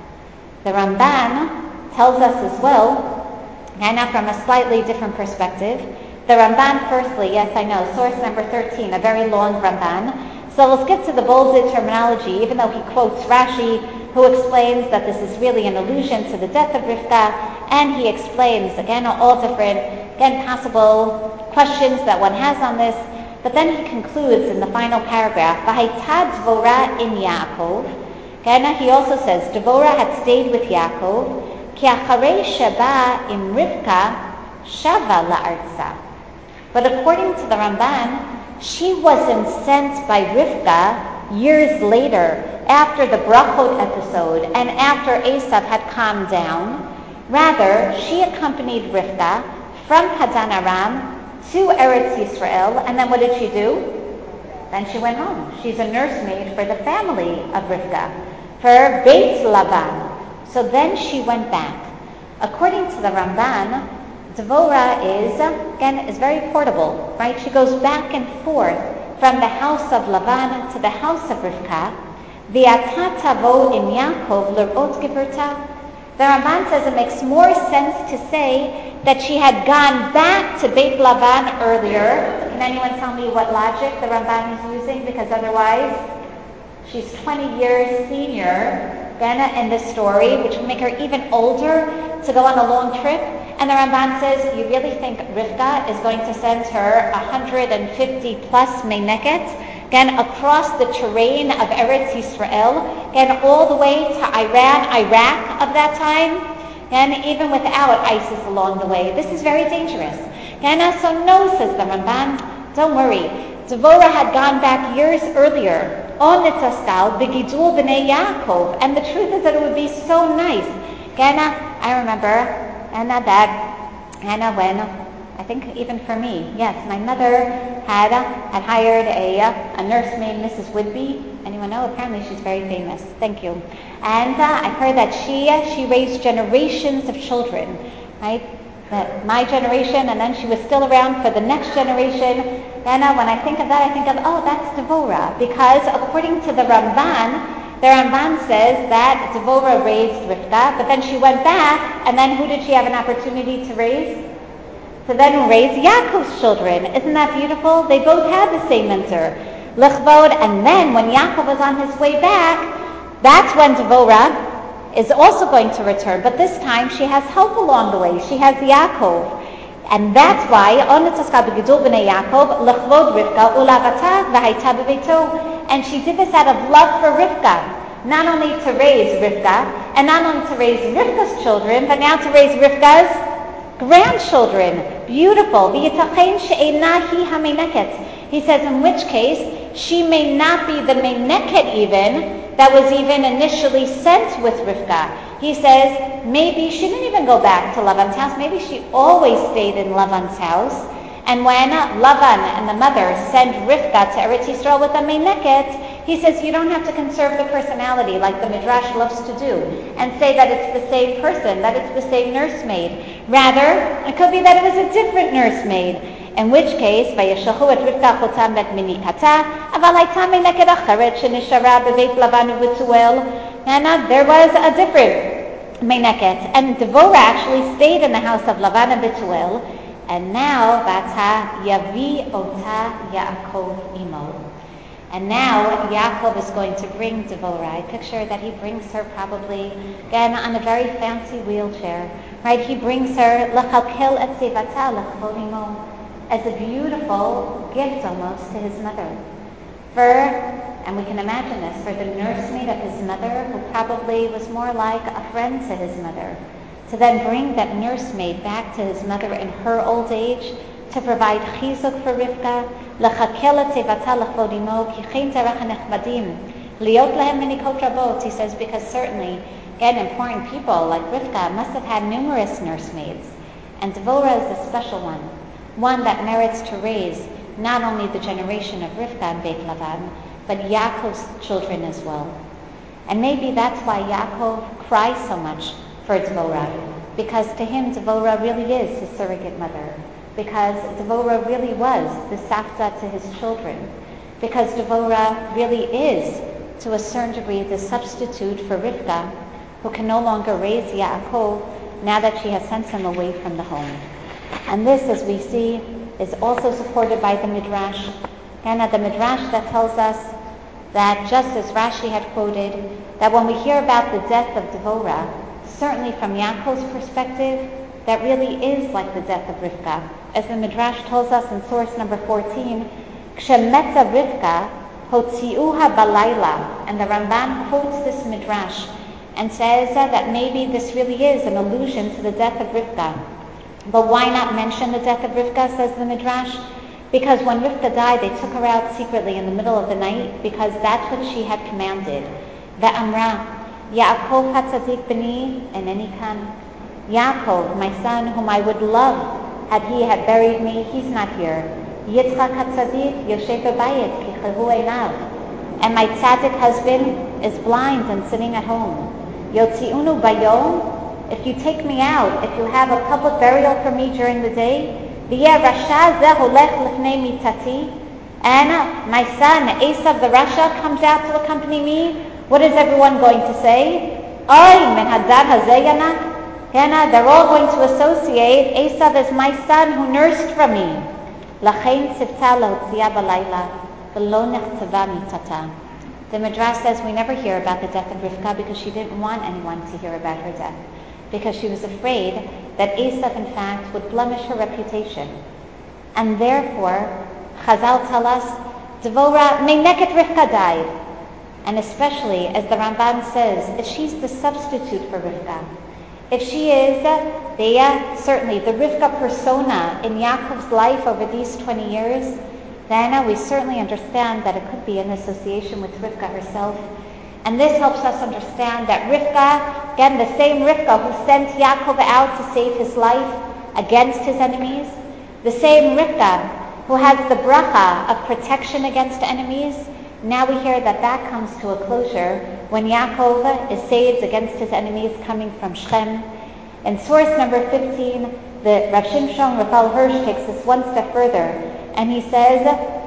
The Ramban tells us as well, and now from a slightly different perspective. The Ramban, firstly, yes, I know, source number thirteen, a very long Ramban. So let's get to the bolded terminology, even though he quotes Rashi, who explains that this is really an allusion to the death of Rivka, and he explains, again, all different, again, possible questions that one has on this, but then he concludes in the final paragraph, V'hayta Dvorah in Yaakov. Again, he also says, Devorah had stayed with Yaakov, Ki acharei sheba im Rivka shava la'artza. But according to the Ramban, she wasn't sent by Rivka years later, after the Brachot episode and after Esav had calmed down. Rather, she accompanied Rivka from Padan Aram to Eretz Yisrael, and then what did she do? Then she went home. She's a nursemaid for the family of Rivka, for Beit Lavan. So then she went back. According to the Ramban, Devorah is, again, is very portable, right? She goes back and forth from the house of Lavan to the house of Rivka. V'ata tavo im Yaakov l'rot geverta. The Ramban says it makes more sense to say that she had gone back to Beit Lavan earlier. Can anyone tell me what logic the Ramban is using? Because otherwise, she's twenty years senior in this story, which would make her even older to go on a long trip. And the Ramban says, you really think Rivka is going to send her one hundred fifty plus meineket, again, across the terrain of Eretz Yisrael, again, all the way to Iran, Iraq of that time, and even without ISIS along the way. This is very dangerous. Again, so no, says the Ramban, don't worry. Devorah had gone back years earlier, on Nitzaskal, B'gidul B'nei Yaakov, and the truth is that it would be so nice. Again, I remember, Anna, that, Anna, when, I think even for me, yes, my mother had had hired a, a nursemaid, Missus Whitby, Anyone know? Apparently she's very famous. Thank you. And uh, I've heard that she uh, she raised generations of children, right? That my generation, and then she was still around for the next generation. And uh, when I think of that, I think of, oh, that's Devorah. Because according to the Ramban, the Ramban says that Devorah raised Rivka, but then she went back, and then who did she have an opportunity to raise? To then raise Yaakov's children. Isn't that beautiful? They both had the same mentor, Lichvod, and then when Yaakov was on his way back, that's when Devorah is also going to return. But this time she has help along the way. She has Yaakov. And that's why, and she did this out of love for Rivka, not only to raise Rivka, and not only to raise Rivka's children, but now to raise Rivka's grandchildren. Beautiful. He says, in which case, she may not be the Meneket even, that was even initially sent with Rivka. He says, maybe she didn't even go back to Lavan's house. Maybe she always stayed in Lavan's house. And when Lavan and the mother sent Rivka to Eretz Yisrael with a Meneket, he says you don't have to conserve the personality like the Midrash loves to do and say that it's the same person, that it's the same nursemaid. Rather, it could be that it was a different nursemaid. In which case, וישלחו את רבקה אחותם ואת מניקתה, אבל הייתה מנקת אחרת שנשארה בבית לבן ובתואל. And uh, there was a different Meneket. And Devorah actually stayed in the house of Lavan and Betuel. And now, Vata Yavi Ota Yaakov Imo. And now, Yaakov is going to bring Devorah. I picture that he brings her probably, again, on a very fancy wheelchair. Right? He brings her, L'chalkel et Zivata L'chvod Imo, as a beautiful gift almost to his mother. For, and we can imagine this, for the nursemaid of his mother, who probably was more like a friend to his mother, to then bring that nursemaid back to his mother in her old age, to provide chizuk for Rivka, l'chakel tevata l'chvod imo, ki chen terach nechmadim, liot lahem minikot rabot. He says, because certainly, again, important people like Rivka must have had numerous nursemaids, and Devorah is a special one, one that merits to raise not only the generation of Rivka and Beit Lavan, but Yaakov's children as well. And maybe that's why Yaakov cries so much for Devorah, because to him Devorah really is his surrogate mother, because Devorah really was the Safta to his children, because Devorah really is, to a certain degree, the substitute for Rivka, who can no longer raise Yaakov now that she has sent him away from the home. And this, as we see, is also supported by the Midrash. And the Midrash that tells us that, just as Rashi had quoted, that when we hear about the death of Devorah, certainly from Yaakov's perspective, that really is like the death of Rivka. As the Midrash tells us in source number fourteen, Kshemeta Rivka hotziuha balayla. And the Ramban quotes this Midrash and says uh, that maybe this really is an allusion to the death of Rivka. But why not mention the death of Rivka, says the Midrash? Because when Rivka died, they took her out secretly in the middle of the night, because that's what she had commanded. Ve'amra, Yaakov hatzadik b'ni eneni kan. Yaakov, my son, whom I would love had he had buried me, he's not here. Yitzchak hatzadik yoshev b'bayit ki chehu einav. And my tzaddik husband is blind and sitting at home. Yotziunu bayom. If you take me out, if you have a public burial for me during the day, and my son, Esav the Rasha, comes out to accompany me, what is everyone going to say? They're all going to associate Esav as my son who nursed from me. The Midrash says we never hear about the death of Rivka because she didn't want anyone to hear about her death, because she was afraid that Esav, in fact, would blemish her reputation. And therefore, Chazal tell us, Devorah, Meneket Rivka died. And especially, as the Ramban says, if she's the substitute for Rivka, if she is, the, uh, certainly, the Rivka persona in Yaakov's life over these twenty years, then uh, we certainly understand that it could be in association with Rivka herself. And this helps us understand that Rivka, again, the same Rivka who sent Yaakov out to save his life against his enemies, the same Rivka who has the bracha of protection against enemies, Now we hear that that comes to a closure when Yaakov is saved against his enemies coming from Shechem. In source number fifteen, the Rav Shimshon Raphael Hirsch takes this one step further, and he says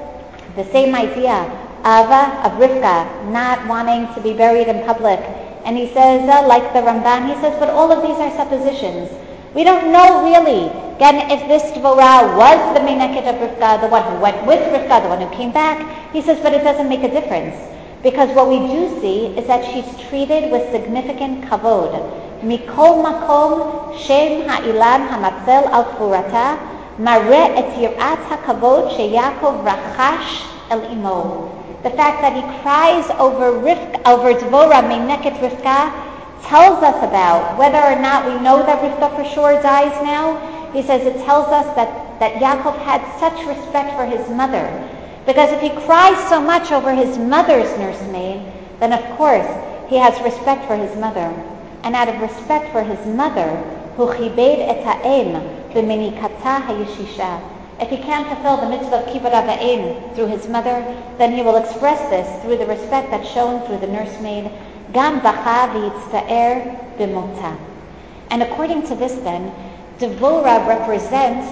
the same idea of, of Rivka not wanting to be buried in public. And he says, uh, like the Ramban, he says, but all of these are suppositions. We don't know really, again, if this Dvorah was the Meineket of Rivka, the one who went with Rivka, the one who came back. He says, but it doesn't make a difference. Because what we do see is that she's treated with significant kavod. Mikol makom shem ha'ilan hamatzel al kfurata mareh et yirat hakavod sheyakov rachash el imo. The fact that he cries over Rivka, over Dvorah, Meineket Rivka, tells us about whether or not we know that Rivka for sure dies now. He says it tells us that, that Yaakov had such respect for his mother. Because if he cries so much over his mother's nursemaid, then of course he has respect for his mother. And out of respect for his mother, hu chibed et ha'em b'minikata hayeshisha. If he can't fulfill the mitzvah of kibbud av va'em through his mother, then he will express this through the respect that's shown through the nursemaid. Gam bacha v'yitzta'er b'mota. And according to this then, Dvorah represents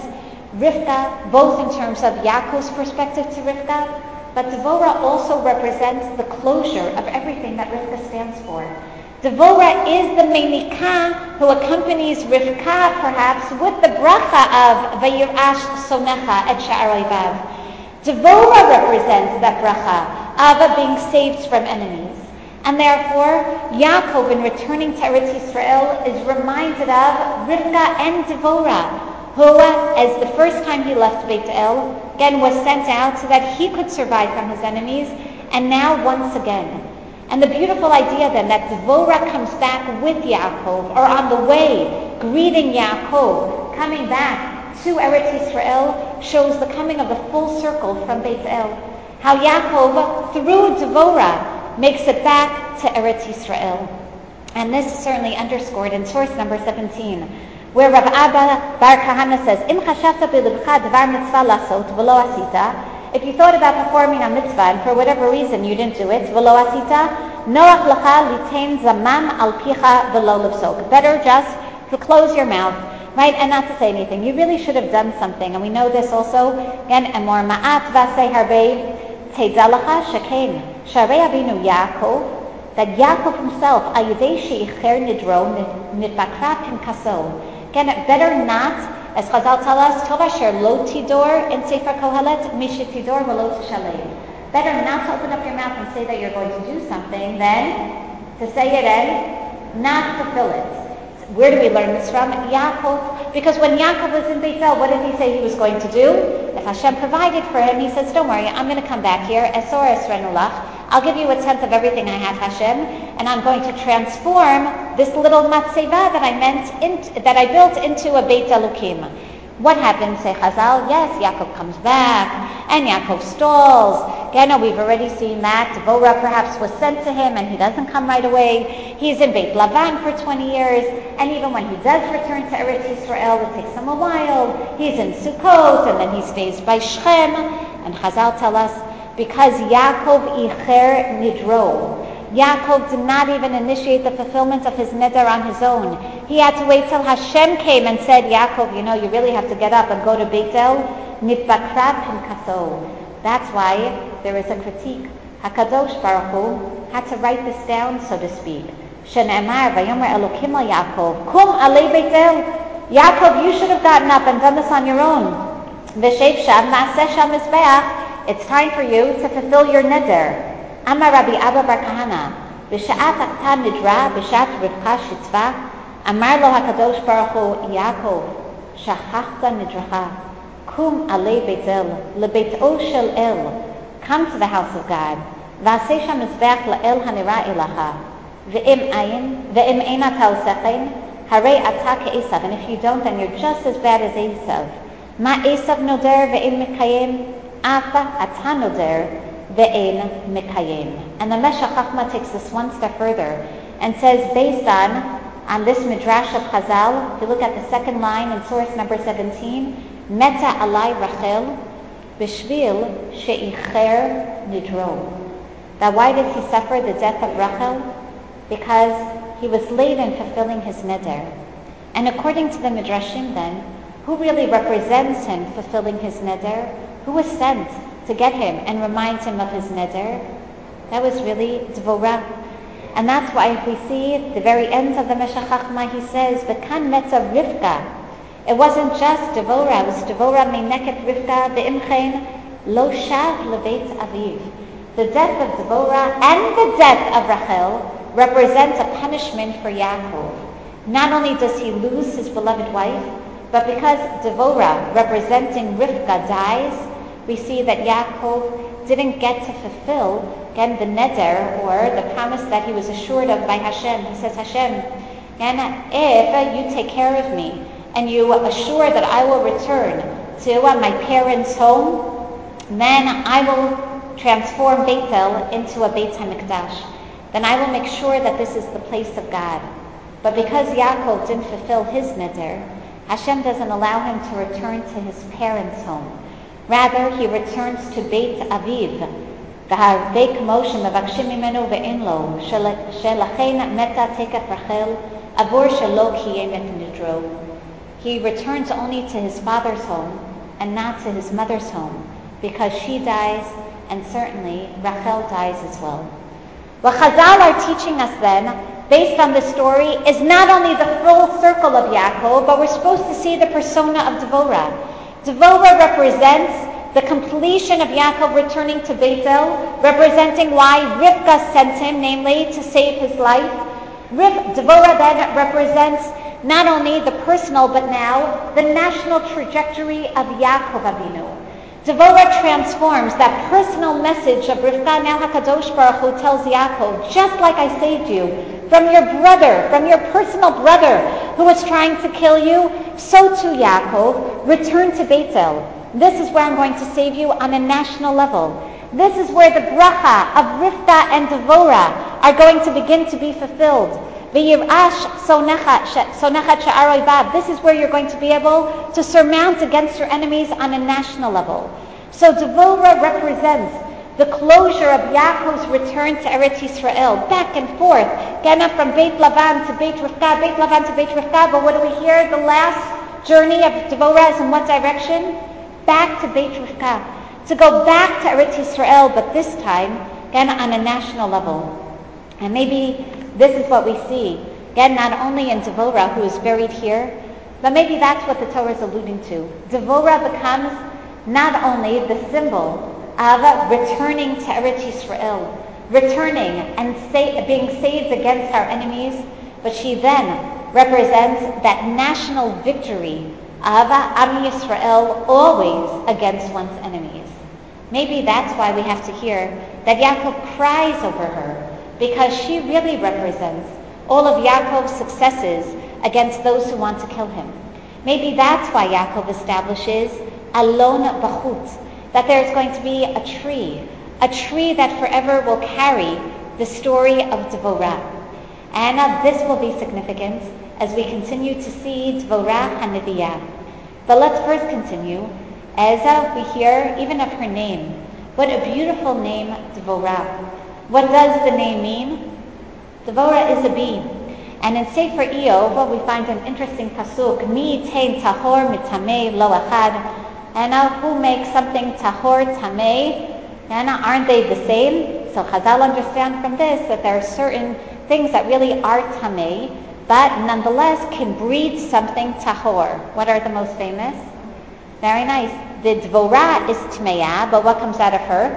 Rivka, both in terms of Yaakov's perspective to Rivka, but Dvorah also represents the closure of everything that Rivka stands for. Dvorah is the Meinika who accompanies Rivka, perhaps, with the bracha of Vayirash Sonecha et Sha'ar Oivav. Dvorah represents that bracha of being saved from enemies. And therefore, Yaakov, in returning to Eretz Yisrael, is reminded of Rivka and Dvorah, who, as the first time he left Beit El, again was sent out so that he could survive from his enemies, and now once again. And the beautiful idea then that Dvorah comes back with Yaakov, or on the way, greeting Yaakov, coming back to Eretz Yisrael, shows the coming of the full circle from Beit El. How Yaakov, through Dvorah, makes it back to Eretz Yisrael. And this is certainly underscored in source number seventeen, where Rav Abba Bar Kahana says, Im chashavta b'libcha dvar mitzvah lasot v'lo asita. If you thought about performing a mitzvah and for whatever reason you didn't do it, v'lo asita, noach lecha litain zamam al picha v'lo lifsok. Better just to close your mouth, right, and not to say anything. You really should have done something, and we know this also. Again, emor ma'at v'asei harbe teidza lecha shekain sharei avinu Yaakov, that Yaakov himself, ayidei she'icher nidro nitbakra pinkaso. Again, it better not, as Chazal tell us, Tov asher lo tidor in Sefer Kohelet, mishitidor v'lo tishalei. Better not to open up your mouth and say that you're going to do something than to say it and not fulfill it. Where do we learn this from? Yaakov. Because when Yaakov was in Beit El, what did he say he was going to do? If Hashem provided for him, he says, don't worry, I'm going to come back here. Esor esrenu lach. I'll give you a tenth of everything I have, Hashem, and I'm going to transform this little matzeva that I meant in, that I built into a Beit Elokim. What happens? Say Chazal, yes, Yaakov comes back, and Yaakov stalls. Again, we've already seen that. Dvorah perhaps was sent to him, and he doesn't come right away. He's in Beit Lavan for twenty years, and even when he does return to Eretz Yisrael, it takes him a while. He's in Sukkot, and then he stays by Shechem. And Chazal tell us, because Yaakov icher nidro. Yaakov did not even initiate the fulfillment of his neder on his own. He had to wait till Hashem came and said, Yaakov, you know, you really have to get up and go to Beit El. Nitbakra pinkaso. That's why there is a critique. HaKadosh Baruch Hu had to write this down, so to speak. Shene'emar vayomer Elokim al Yaakov, kum alei Beit El. Yaakov, you should have gotten up and done this on your own. V'shev sham ma'aseh sham mizbeach. It's time for you to fulfill your neder. Amar Rabbi Abba Bar Kahana, b'sha'at akta nidra, b'sha'at Rivka shitva, Amar lo HaKadosh Baruch Hu, Yaakov, shachachta nidracha, kum alei Beit El, lebeit'o shel El, come to the house of God, v'aseh sham mizbeach la'el hanira ilacha, v'im ayin, v'im ein ata osechen, harei ata ke'esav, and if you don't, then you're just as bad as Esav. Ma Esav noder v'im mikayim, Afa ata noder ve'en mekayim. And the Meshech Chachma takes this one step further and says, based on, on this midrash of Chazal, if you look at the second line in source number seventeen, Meta alai Rachel b'shvil she'icher nidro. that why did he suffer the death of Rachel? Because he was late in fulfilling his neder. And according to the Midrashim then, who really represents him fulfilling his neder? Who was sent to get him and remind him of his neder? That was really Dvorah. And that's why if we see the very end of the Meshech Chochmah, he says, V'kan metza Rivka. It wasn't just Dvorah, it was Dvorah mineket Rivka, V'imchein lo shav leveit aviv. The death of Dvorah and the death of Rachel represent a punishment for Yaakov. Not only does he lose his beloved wife, but because Dvorah, representing Rivka, dies, we see that Yaakov didn't get to fulfill, again, the neder, or the promise that he was assured of by Hashem. He says, Hashem, and if you take care of me, and you assure that I will return to my parents' home, then I will transform Beitel into a Beit HaMikdash. Then I will make sure that this is the place of God. But because Yaakov didn't fulfill his neder, Hashem doesn't allow him to return to his parents' home. Rather, he returns to Beit Aviv. והרבה כמו שמבקשים ממנו ואין לו, שלכן מתה תקף רחל, עבור שלא קיים את נדרו. He returns only to his father's home and not to his mother's home, because she dies, and certainly Rachel dies as well. What Chazal are teaching us then, based on the story, is not only the full circle of Yaakov, but we're supposed to see the persona of Dvorah. Dvorah represents the completion of Yaakov returning to Beitel, representing why Rivka sent him, namely to save his life. Dvorah then represents not only the personal, but now the national trajectory of Yaakov Avinu. Dvorah transforms that personal message of Rivka. Now HaKadosh Baruch Hu tells Yaakov, just like I saved you from your brother, from your personal brother who was trying to kill you, so too Yaakov, return to Beitel. This is where I'm going to save you on a national level. This is where the bracha of Rivka and Dvorah are going to begin to be fulfilled. V'yirash sonachat she'ar oivav. This is where you're going to be able to surmount against your enemies on a national level. So Dvorah represents the closure of Yaakov's return to Eretz Yisrael, back and forth, again from Beit Lavan to Beit Rivka, Beit Lavan to Beit Rivka. But what do we hear? The last journey of Dvorah is in what direction? Back to Beit Rivka, to go back to Eretz Yisrael, but this time, again, on a national level. And maybe this is what we see, again, not only in Dvorah, who is buried here, but maybe that's what the Torah is alluding to. Dvorah becomes not only the symbol of returning to Eretz Yisrael, returning and sa- being saved against our enemies, but she then represents that national victory of Am Yisrael always against one's enemies. Maybe that's why we have to hear that Yaakov cries over her, because she really represents all of Yaakov's successes against those who want to kill him. Maybe that's why Yaakov establishes Alon Bachut, that there's going to be a tree, a tree that forever will carry the story of Dvorah. And uh, this will be significant as we continue to see Dvorah HaNeviah. But let's first continue as uh, we hear even of her name. What a beautiful name, Dvorah. What does the name mean? Dvorah is a bee. And in Sefer Iyov, we find an interesting pasuk, Mi tein tahor mitamei lo achad. And uh, who makes something tahor, tamei? And uh, aren't they the same? So Chazal understand from this that there are certain things that really are tamei, but nonetheless can breed something tahor. What are the most famous? Very nice. The Dvorah is tmeya, but what comes out of her?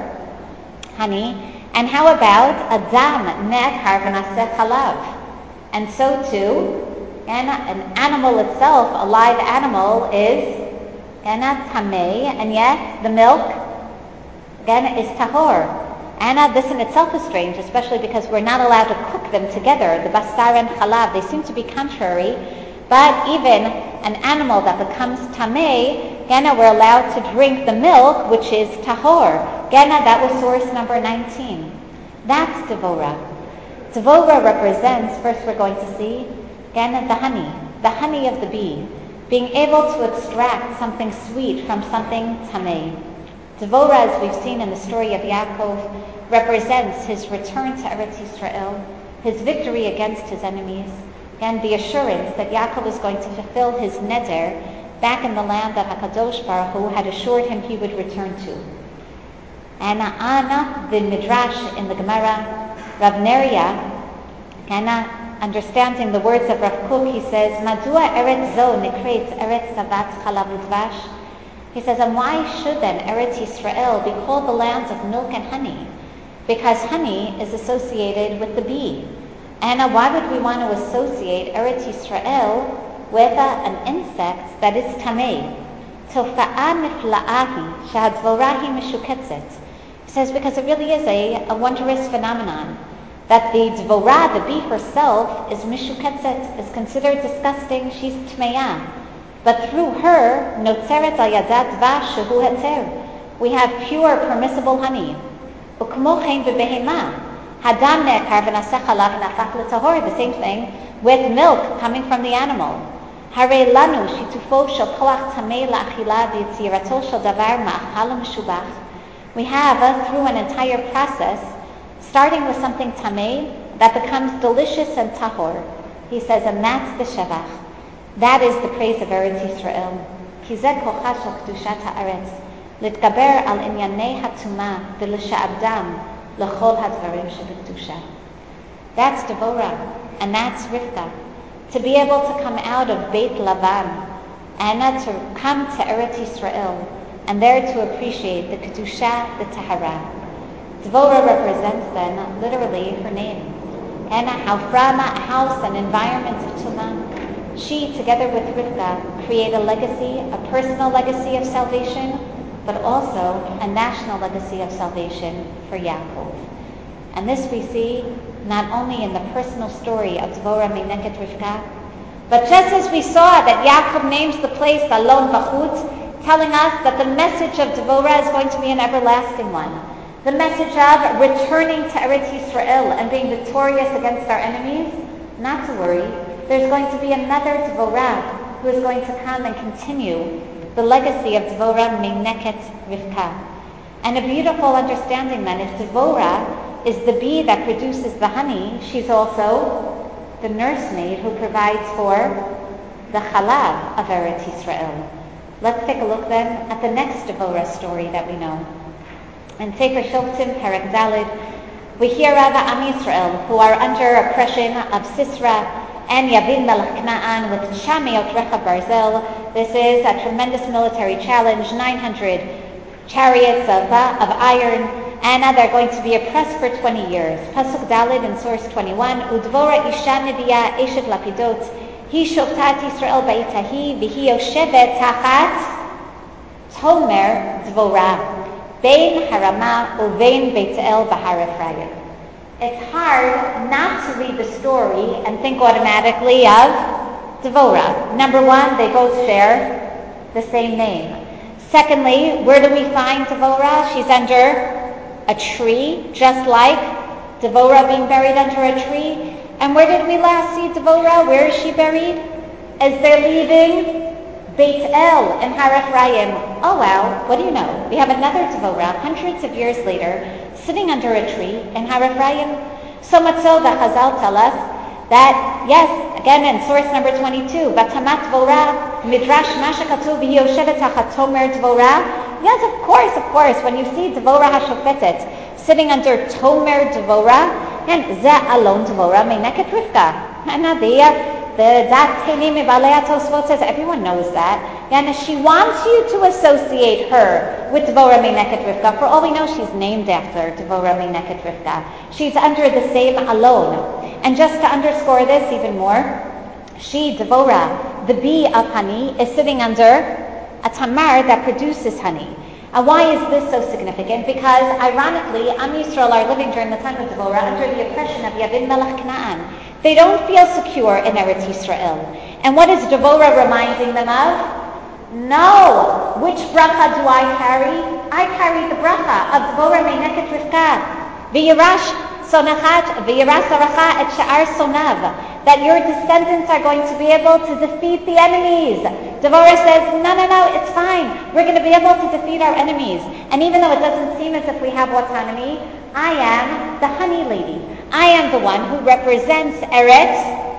Honey. And how about Adam ne'akar v'naseh chalav? And so too, and an animal itself, a live animal, is and tamei, and yet the milk again is tahor. And uh, this in itself is strange, especially because we're not allowed to cook them together. The basar and chalav, they seem to be contrary. But even an animal that becomes tamei, again, we're allowed to drink the milk, which is tahor. Again, that was source number nineteen. That's Dvorah. Dvorah represents, first we're going to see, again, the honey, the honey of the bee, being able to extract something sweet from something tamei. Devorah, as we've seen in the story of Yaakov, represents his return to Eretz Yisrael, his victory against his enemies, and the assurance that Yaakov is going to fulfill his neder back in the land that HaKadosh Baruch Hu had assured him he would return to. And Anna, the Midrash in the Gemara, Rav Neria, and understanding the words of Rav Kook, he says, Madua Eretz Zo Nikreit Eretz Savat Chalav Udvash. He says, and why should then Eretz Yisrael be called the land of milk and honey? Because honey is associated with the bee. And uh, why would we want to associate Eretz Yisrael with uh, an insect that is tamei? Tofa'a nifla'ahi shehadvorahi mishuketzet. He says, because it really is a, a wondrous phenomenon that the dvorah, the bee herself, is mishuketzet, is considered disgusting, she's tmeya. But through her, notzeret al yadat dvash shehu heter. We have pure, permissible honey. Ukmo chen bebehema. Hadam ne'ekar v'naseh chalav v'nafach l'tahor. The same thing with milk coming from the animal. Harei lanu shitufo shel koach tamei la'achila v'yitzirato shel davar ma'achal meshubach. We have, uh, through an entire process, starting with something tamei that becomes delicious and tahor. He says, and that's the shevach. That is the praise of Eretz Yisrael. Ki zeh kocha shel kedushat haaretz, litgaber al inyanei hatuma v'lisha'abdam l'chol hadvarim shebekdusha. That's Devorah, and that's Rivka. To be able to come out of Beit Lavan, and to come to Eretz Yisrael, and there to appreciate the kedusha, the tahara. Devorah represents then, literally, her name. And Hauframa, a house, an environment of Tumah. She, together with Rivka, create a legacy, a personal legacy of salvation, but also a national legacy of salvation for Yaakov. And this we see not only in the personal story of Dvorah Meineket Rivka, but just as we saw that Yaakov names the place Alon Vachut, telling us that the message of Dvorah is going to be an everlasting one. The message of returning to Eretz Yisrael and being victorious against our enemies, not to worry. There's going to be another Dvorah who is going to come and continue the legacy of Dvorah Meineket Rivka. And a beautiful understanding then, if Dvorah is the bee that produces the honey, she's also the nursemaid who provides for the chalav of Eretz Yisrael. Let's take a look then at the next Dvorah story that we know. In Sefer Shoftim, Perek Daled, we hear of Am Yisrael who are under oppression of Sisra and Yavin Melech Kna'an with Shameot Rechav Barzel. This is a tremendous military challenge, nine hundred chariots of, uh, of iron, and uh, they're going to be oppressed for twenty years. Pasuk Daled in source twenty-one, Udvora Isha Neviya Eshet Lapidot, Hi Shoftat Yisrael Ba'itahi, V'hi Yoshevet Tachat Tomer Dvorah, Bein Harama Uvein Beit El Bahar Ephraim. It's hard not to read the story and think automatically of Dvorah. Number one, they both share the same name. Secondly, where do we find Dvorah? She's under a tree, just like Dvorah being buried under a tree. And where did we last see Dvorah? Where is she buried? As they're leaving Beit El in Har Ephraim. Oh wow, what do you know? We have another Dvorah, hundreds of years later, sitting under a tree in Har Ephraim. So much so that Chazal tell us that, yes, again in source number twenty-two, Vatamat Dvorah, Midrash Masha Katuv V'hi Yoshevet Tachat Tomer Dvorah. Yes, of course, of course, when you see Dvorah HaShofetet sitting under Tomer Dvorah, and Zeh Alon Dvorah Meineket Rivka. And the The Dat Tenim Ibalei Tosfot says everyone knows that. And she wants you to associate her with Dvorah Meineket Rivka. For all we know, she's named after Dvorah Meineket Rivka. She's under the same Alon. And just to underscore this even more, she, Dvorah, the bee of honey, is sitting under a tamar that produces honey. And why is this so significant? Because ironically, Am Yisrael are living during the time of Dvorah under the oppression of Yavin Melech Kna'an. They don't feel secure in Eretz Yisrael. And what is Dvorah reminding them of? No! Which bracha do I carry? I carry the bracha of Dvorah Meineket Rivka. V'yirash sonachat, v'yiras aracha et sha'ar sonav. That your descendants are going to be able to defeat the enemies. Devorah says, no, no, no, it's fine. We're going to be able to defeat our enemies. And even though it doesn't seem as if we have autonomy, I am the honey lady. I am the one who represents Eretz,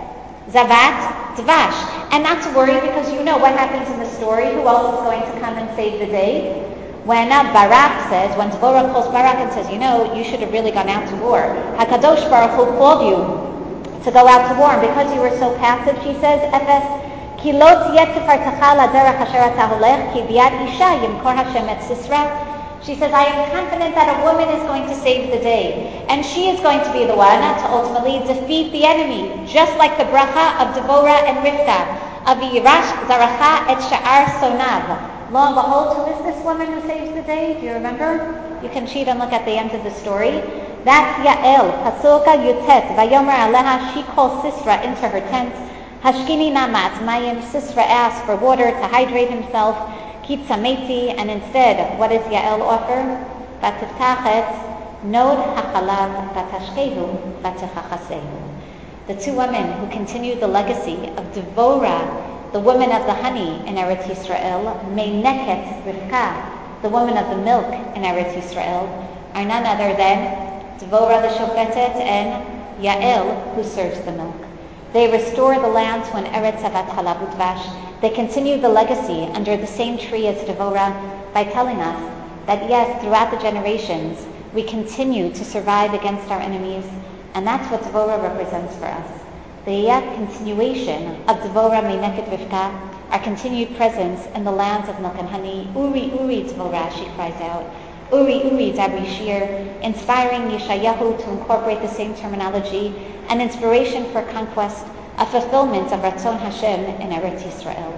Zavat, Dvash. And not to worry, because you know what happens in the story. Who else is going to come and save the day? When uh, Barak says, when Devorah calls Barak and says, you know, you should have really gone out to war. HaKadosh Baruch Hu called you to go out to war. And because you were so passive, she says, Ephes, כי לא תהיה תפארתך לדרך אשר אתה הולך, כי ביד אישה ימכור השם את סיסרא. She says, I am confident that a woman is going to save the day. And she is going to be the one to ultimately defeat the enemy, just like the bracha of Devorah and Rivka, of Yirash Zaracha et Sha'ar Sonav. Lo and behold, who is this woman who saves the day? Do you remember? You can cheat and look at the end of the story. That's Yael, Pasuka Yutet, Vayomer Aleha, she calls Sisra into her tent. Hashkini Namat, Mayim, Sisra asked for water to hydrate himself. Kitsameti, and instead, what does Yael offer? Vatiftachet, Nod HaChalav, Vatashkehu, Vatichachasehu. The two women who continued the legacy of Devorah, the woman of the honey in Eretz Yisrael, Meineket Rivka, the woman of the milk in Eretz Yisrael, are none other than Devorah the Shofetet and Yael, who serves the milk. They restore the land to an Eretz Zavat Chalav Udvash. They continue the legacy under the same tree as Devorah by telling us that yes, throughout the generations, we continue to survive against our enemies, and that's what Devorah represents for us. The yet continuation of Devorah Meineket Rivka, our continued presence in the lands of milk and honey. Uri, Uri, Devorah, she cries out. Uri, Uri, Dabri Shir, inspiring Yeshayahu to incorporate the same terminology, an inspiration for conquest, a fulfillment of Ratzon Hashem in Eretz Yisrael.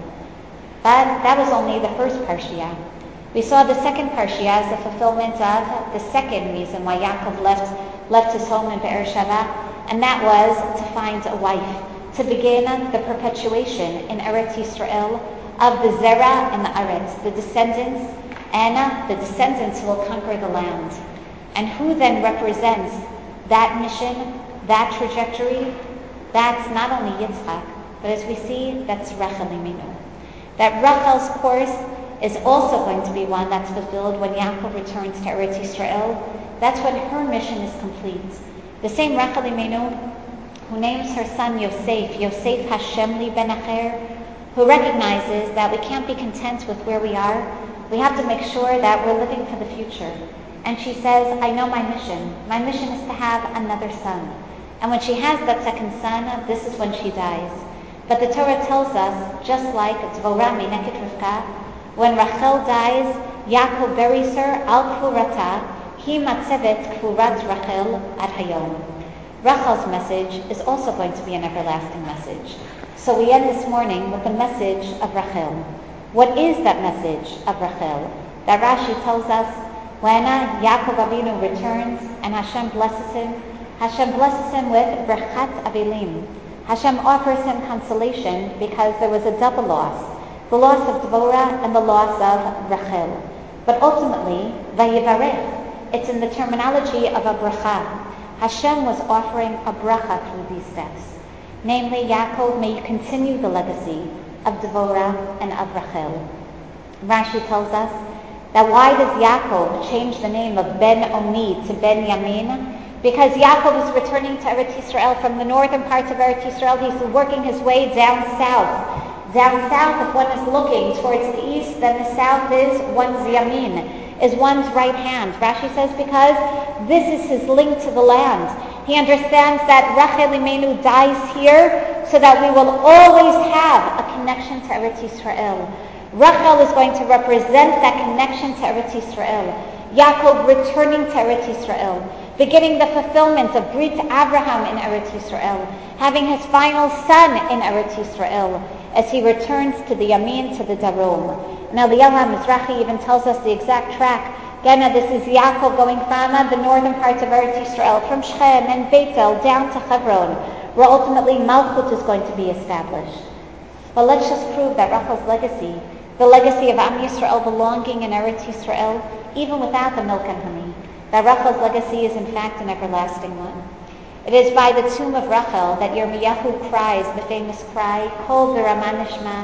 But that was only the first Parshiah. We saw the second Parshiah as the fulfillment of the second reason why Yaakov left, left his home in Be'er Sheva, and that was to find a wife, to begin the perpetuation in Eretz Yisrael of the Zerah and the Aretz, the descendants, and the descendants who will conquer the land. And who then represents that mission, that trajectory? That's not only Yitzchak, but as we see, that's Rachel Imenu. That Rachel's course is also going to be one that's fulfilled when Yaakov returns to Eretz Yisrael. That's when her mission is complete. The same Rachel Imenu, who names her son Yosef, Yosef Hashem li ben Acher, who recognizes that we can't be content with where we are. We have to make sure that we're living for the future. And she says, I know my mission. My mission is to have another son. And when she has that second son, this is when she dies. But the Torah tells us, just like Dvorah Meineket Rivka, when Rachel dies, Yaakov buries her al kfurata, hi matzevet kfurat Rachel ad hayom. Rachel's message is also going to be an everlasting message. So we end this morning with the message of Rachel. What is that message of Rachel? That Rashi tells us, when Yaakov Avinu returns and Hashem blesses him, Hashem blesses him with Brechat Avilim. Hashem offers him consolation because there was a double loss, the loss of Devorah and the loss of Rachel. But ultimately, Vayivarech, it's in the terminology of a bracha. Hashem was offering a bracha through these steps. Namely, Yaakov, may you continue the legacy of Devorah and of Rachel. Rashi tells us that why does Yaakov change the name of Ben Oni to Ben Yamin? Because Yaakov is returning to Eretz Yisrael from the northern parts of Eretz Yisrael. He's working his way down south. Down south, if one is looking towards the east, then the south is one's Yamin, is one's right hand. Rashi says because this is his link to the land. He understands that Rachel Imenu dies here so that we will always have a connection to Eretz Yisrael. Rachel is going to represent that connection to Eretz Yisrael. Yaakov returning to Eretz Yisrael, beginning the fulfillment of Brit Abraham in Eretz Yisrael, having his final son in Eretz Yisrael as he returns to the Yamin, to the Darom. And Eliyahu Mizrahi even tells us the exact track. Again, this is Yaakov going from the northern parts of Eretz Yisrael, from Shechem and Beitel down to Hebron, where ultimately Malchut is going to be established. But let's just prove that Rachel's legacy, the legacy of Am Yisrael belonging in Eretz Yisrael, even without the milk and honey, that Rachel's legacy is in fact an everlasting one. It is by the tomb of Rachel that Yirmiyahu cries the famous cry, Kol v'Rama nishma,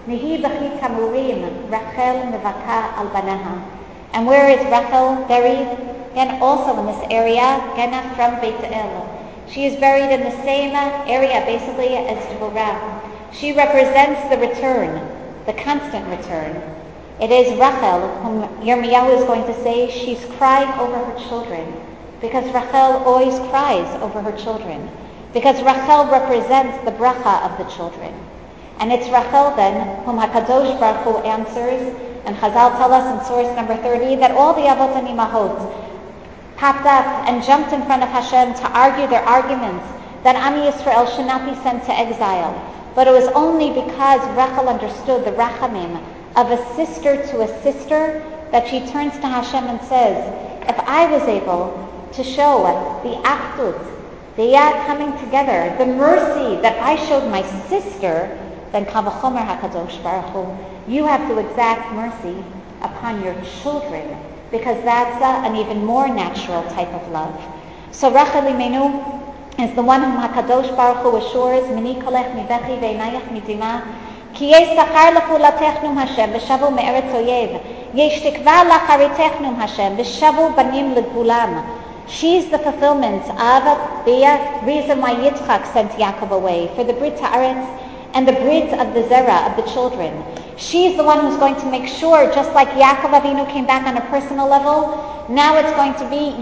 Nehi b'chi tamurim, Rachel mevaka al banaha. And where is Rachel buried? Again, also in this area, again from Beit El. She is buried in the same area, basically, as Deborah. She represents the return, the constant return. It is Rachel, whom Yirmiyahu is going to say, she's crying over her children, because Rachel always cries over her children, because Rachel represents the bracha of the children. And it's Rachel then, whom HaKadosh Baruch Hu answers, and Chazal tell us in source number thirty, that all the Avot and Imahot popped up and jumped in front of Hashem to argue their arguments that Am Yisrael should not be sent to exile. But it was only because Rachel understood the rachamim of a sister to a sister that she turns to Hashem and says, if I was able to show the achdut, the yad coming together, the mercy that I showed my sister, then Kal V'chomer HaKadosh Baruch Hu, you have to exact mercy upon your children, because that's uh, an even more natural type of love. So Rachel Imenu is the one whom HaKadosh Baruch Hu assures, Mini kolech mibechi ve'inayach midima, ki yesh sachar lefulatechnum Hashem, v'shavu me'eretz oyev, yesh tikva lacharitechnum Hashem, v'shavu banim legvulam. She's the fulfillment of the reason why Yitzchak sent Yaakov away, for the Brit Haaretz and the Brit of the Zerah, of the children. She's the one who's going to make sure, just like Yaakov Avinu came back on a personal level, now it's going to be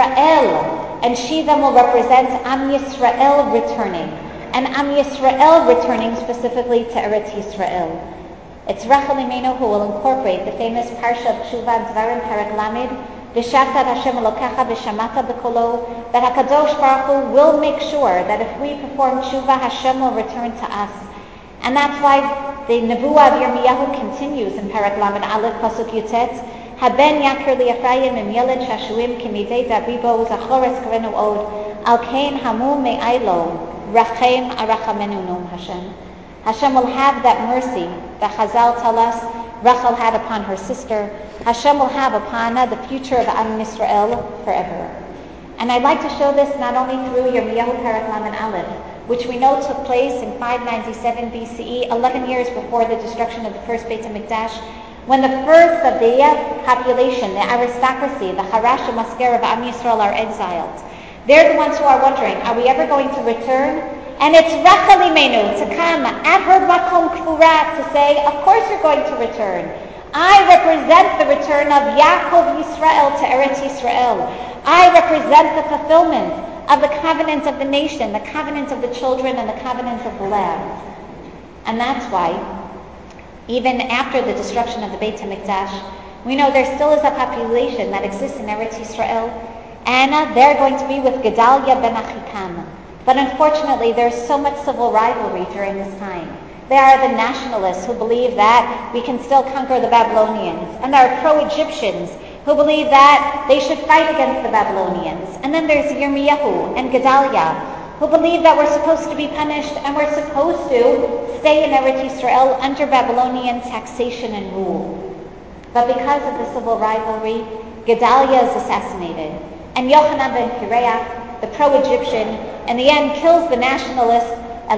Yisrael, and she then will represent Am Yisrael returning, and Am Yisrael returning specifically to Eretz Yisrael. It's Rachel Imenu who will incorporate the famous Parsha of Tshuva Dvarim Perek Lamed, V'shavta Hashem Elokecha v'shamata b'kolo, that HaKadosh Baruch Hu will make sure that if we perform Tshuva, Hashem will return to us. And that's why the Nevuah of Yirmiyahu continues in Perek Lamed Aleph Pasuk Yutet, Haben yakir li Ephraim im yeled shashuim kimidei dabibo zachores karenu od, al kein hamu me'aylo, rachem arachamenu nom Hashem. Hashem will have that mercy that Chazal tell us Rachel had upon her sister. Hashem will have upon her the future of Am Yisrael forever. And I'd like to show this not only through Yirmiyahu Perek Lamed Aleph, which we know took place in five ninety-seven B C E, eleven years before the destruction of the first Beit HaMikdash, when the first of the population, the aristocracy, the Harash and Masker of Am Yisrael are exiled. They're the ones who are wondering, are we ever going to return? And it's Rachel Imenu to come at her Makom Kfurat to say, of course you're going to return. I represent the return of Yaakov Yisrael to Eretz Yisrael. I represent the fulfillment of the covenant of the nation, the covenant of the children, and the covenant of the land. And that's why, even after the destruction of the Beit HaMikdash, we know there still is a population that exists in Eretz Yisrael, and uh, they're going to be with Gedaliah ben Achikam. But unfortunately, there's so much civil rivalry during this time. There are the nationalists who believe that we can still conquer the Babylonians, and there are pro-Egyptians who believe that they should fight against the Babylonians. And then there's Yirmiyahu and Gedaliah, who believe that we're supposed to be punished and we're supposed to stay in Eretz Yisrael under Babylonian taxation and rule. But because of the civil rivalry, Gedaliah is assassinated, and Yochanan ben Kireach, the pro-Egyptian, in the end kills the nationalist, uh,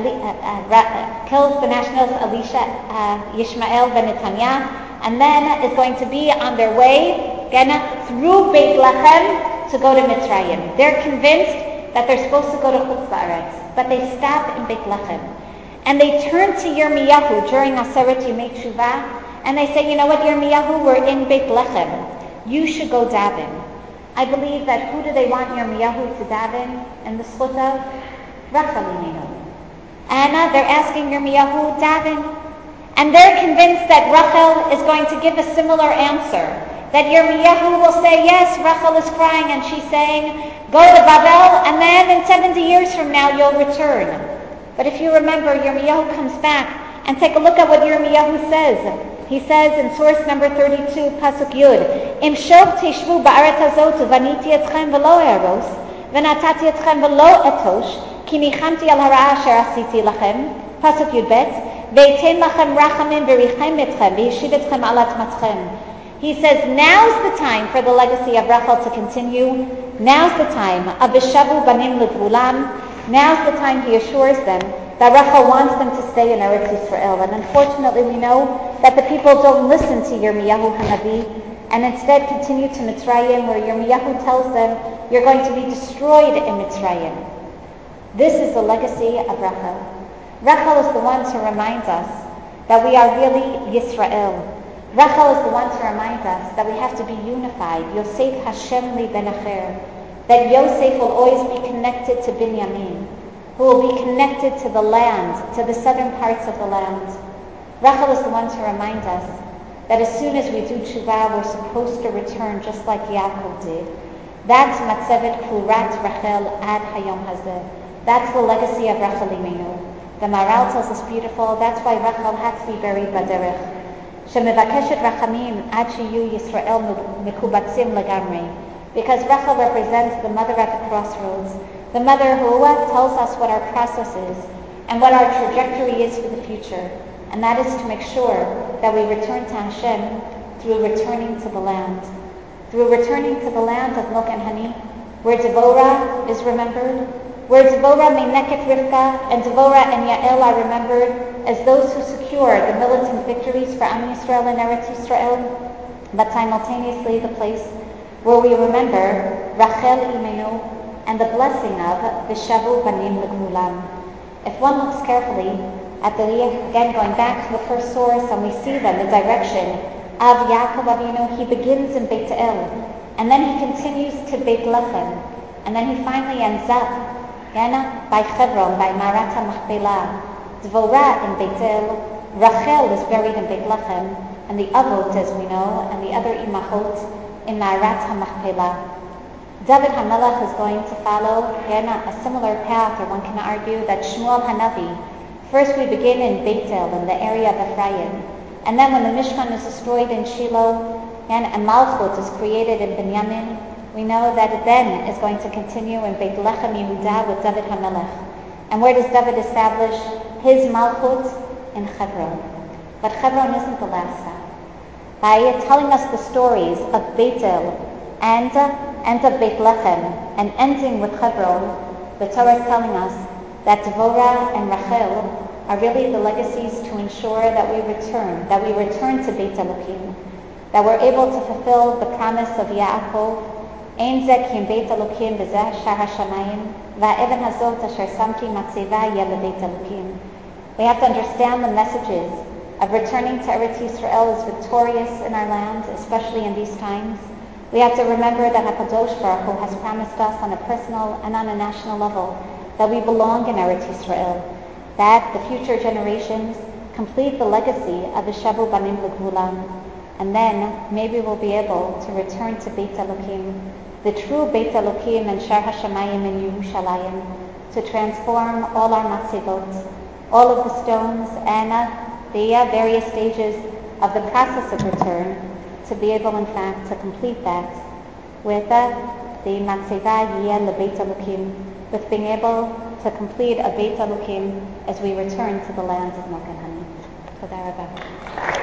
uh, kills the nationalist Elisha uh, Yishmael ben Netanyah, and then is going to be on their way again through Beit Lechem to go to Mitzrayim. They're convinced that they're supposed to go to Chutz La'aretz, but they stop in Beit Lechem. And they turn to Yirmiyahu during Aseret Yemei Teshuvah, and they say, you know what, Yirmiyahu, we're in Beit Lechem. You should go daven. I believe that who do they want Yirmiyahu to daven in the Zchut of? Rachel Imenu. And uh, they're asking Yirmiyahu, daven. And they're convinced that Rachel is going to give a similar answer. That Yirmiyahu will say, yes, Rachel is crying, and she's saying, go to Babel, and then in seventy years from now you'll return. But if you remember, Yirmiyahu comes back, and take a look at what Yirmiyahu says. He says in source number thirty-two, Pasuk Yud, Im shov tishvu ba'aret hazot v'aniti etchem v'lo eros, v'natati etchem v'lo etosh, ki nichamti al hara'ah asher asiti lachem. Pasuk Yud Bet, ve'etein lachem rachamim v'richem etchem, v'yeshiv etchem al atmatchem. He says, now's the time for the legacy of Rachel to continue. Now's the time of Vishavu banim legvulam. Now's the time he assures them that Rachel wants them to stay in Eretz Yisrael. And unfortunately, we know that the people don't listen to Yirmiyahu Hanavi and instead continue to Mitzrayim, where Yirmiyahu tells them, you're going to be destroyed in Mitzrayim. This is the legacy of Rachel. Rachel is the one to remind us that we are really Yisrael. Rachel is the one to remind us that we have to be unified. Yosef Hashem li ben acher. That Yosef will always be connected to Binyamin, who will be connected to the land, to the southern parts of the land. Rachel is the one to remind us that as soon as we do tshuva, we're supposed to return just like Yaakov did. That's Matzevet Klurat Rachel ad Hayom Hazeh. That's the legacy of Rachel Imenu. The Maral tells us beautiful. That's why Rachel had to be buried Baderech. Shemevakeshet Rachamim ad shiyu Yisrael mikubatzim legamri. Because Rachel represents the mother at the crossroads, the mother who tells us what our process is and what our trajectory is for the future. And that is to make sure that we return to Hashem through returning to the land. Through returning to the land of milk and honey, where Devorah is remembered, where Devorah Meineket Rivka and Devorah and Yael are remembered as those who secured the militant victories for Am Yisrael and Eretz Yisrael, but simultaneously the place where we remember Rachel Imenu and the blessing of V'shavu Banim L'Gvulam. If one looks carefully at the, again going back to the first source, and we see then the direction of Yaakov Avinu, he begins in Beit El, and then he continues to Beit Lechem, and then he finally ends up yeah, by Hebron, by Marat HaMachpelah. Dvorah in Beit El, Rachel is buried in Beit Lechem, and the Avot, as we know, and the other Imachot in Marat HaMachpelah. David HaMelech is going to follow yeah, a similar path, or one can argue that Shmuel Hanavi. First we begin in Beit El, in the area of Ephraim, and then when the Mishkan is destroyed in Shiloh, and, and Malchut is created in Binyamin, we know that it then is going to continue in Beit Lechem Yehudah with David HaMelech. And where does David establish his Malchut? In Hebron. But Hebron isn't the last stop. By telling us the stories of Beit El and, uh, and of Beit Lechem, and ending with Hebron, the Torah is telling us that Devorah and Rachel are really the legacies to ensure that we return, that we return to Beit Elokim, that we're able to fulfill the promise of Yaakov, Ein zeh ki im Beit Elokim v'zeh shar hashamayim, va'even hazot asher samti matzeva yeh lebeit Elokim. We have to understand the messages of returning to Eretz Yisrael is victorious in our land, especially in these times. We have to remember that HaKadosh Baruch Hu has promised us on a personal and on a national level that we belong in Eretz Yisrael, that the future generations complete the legacy of the Shavu Banim L'Gvulam, and then maybe we'll be able to return to Beit Elokim, the true Beit Elokim and Shar HaShamayim in Yerushalayim, to transform all our matzevot, all of the stones, and uh, the uh, various stages of the process of return, to be able, in fact, to complete that with uh, the matzeva Yeh LeBeit Elokim, with being able to complete a Beit Elokim as we return to the lands of milk and honey. Toda Rabah.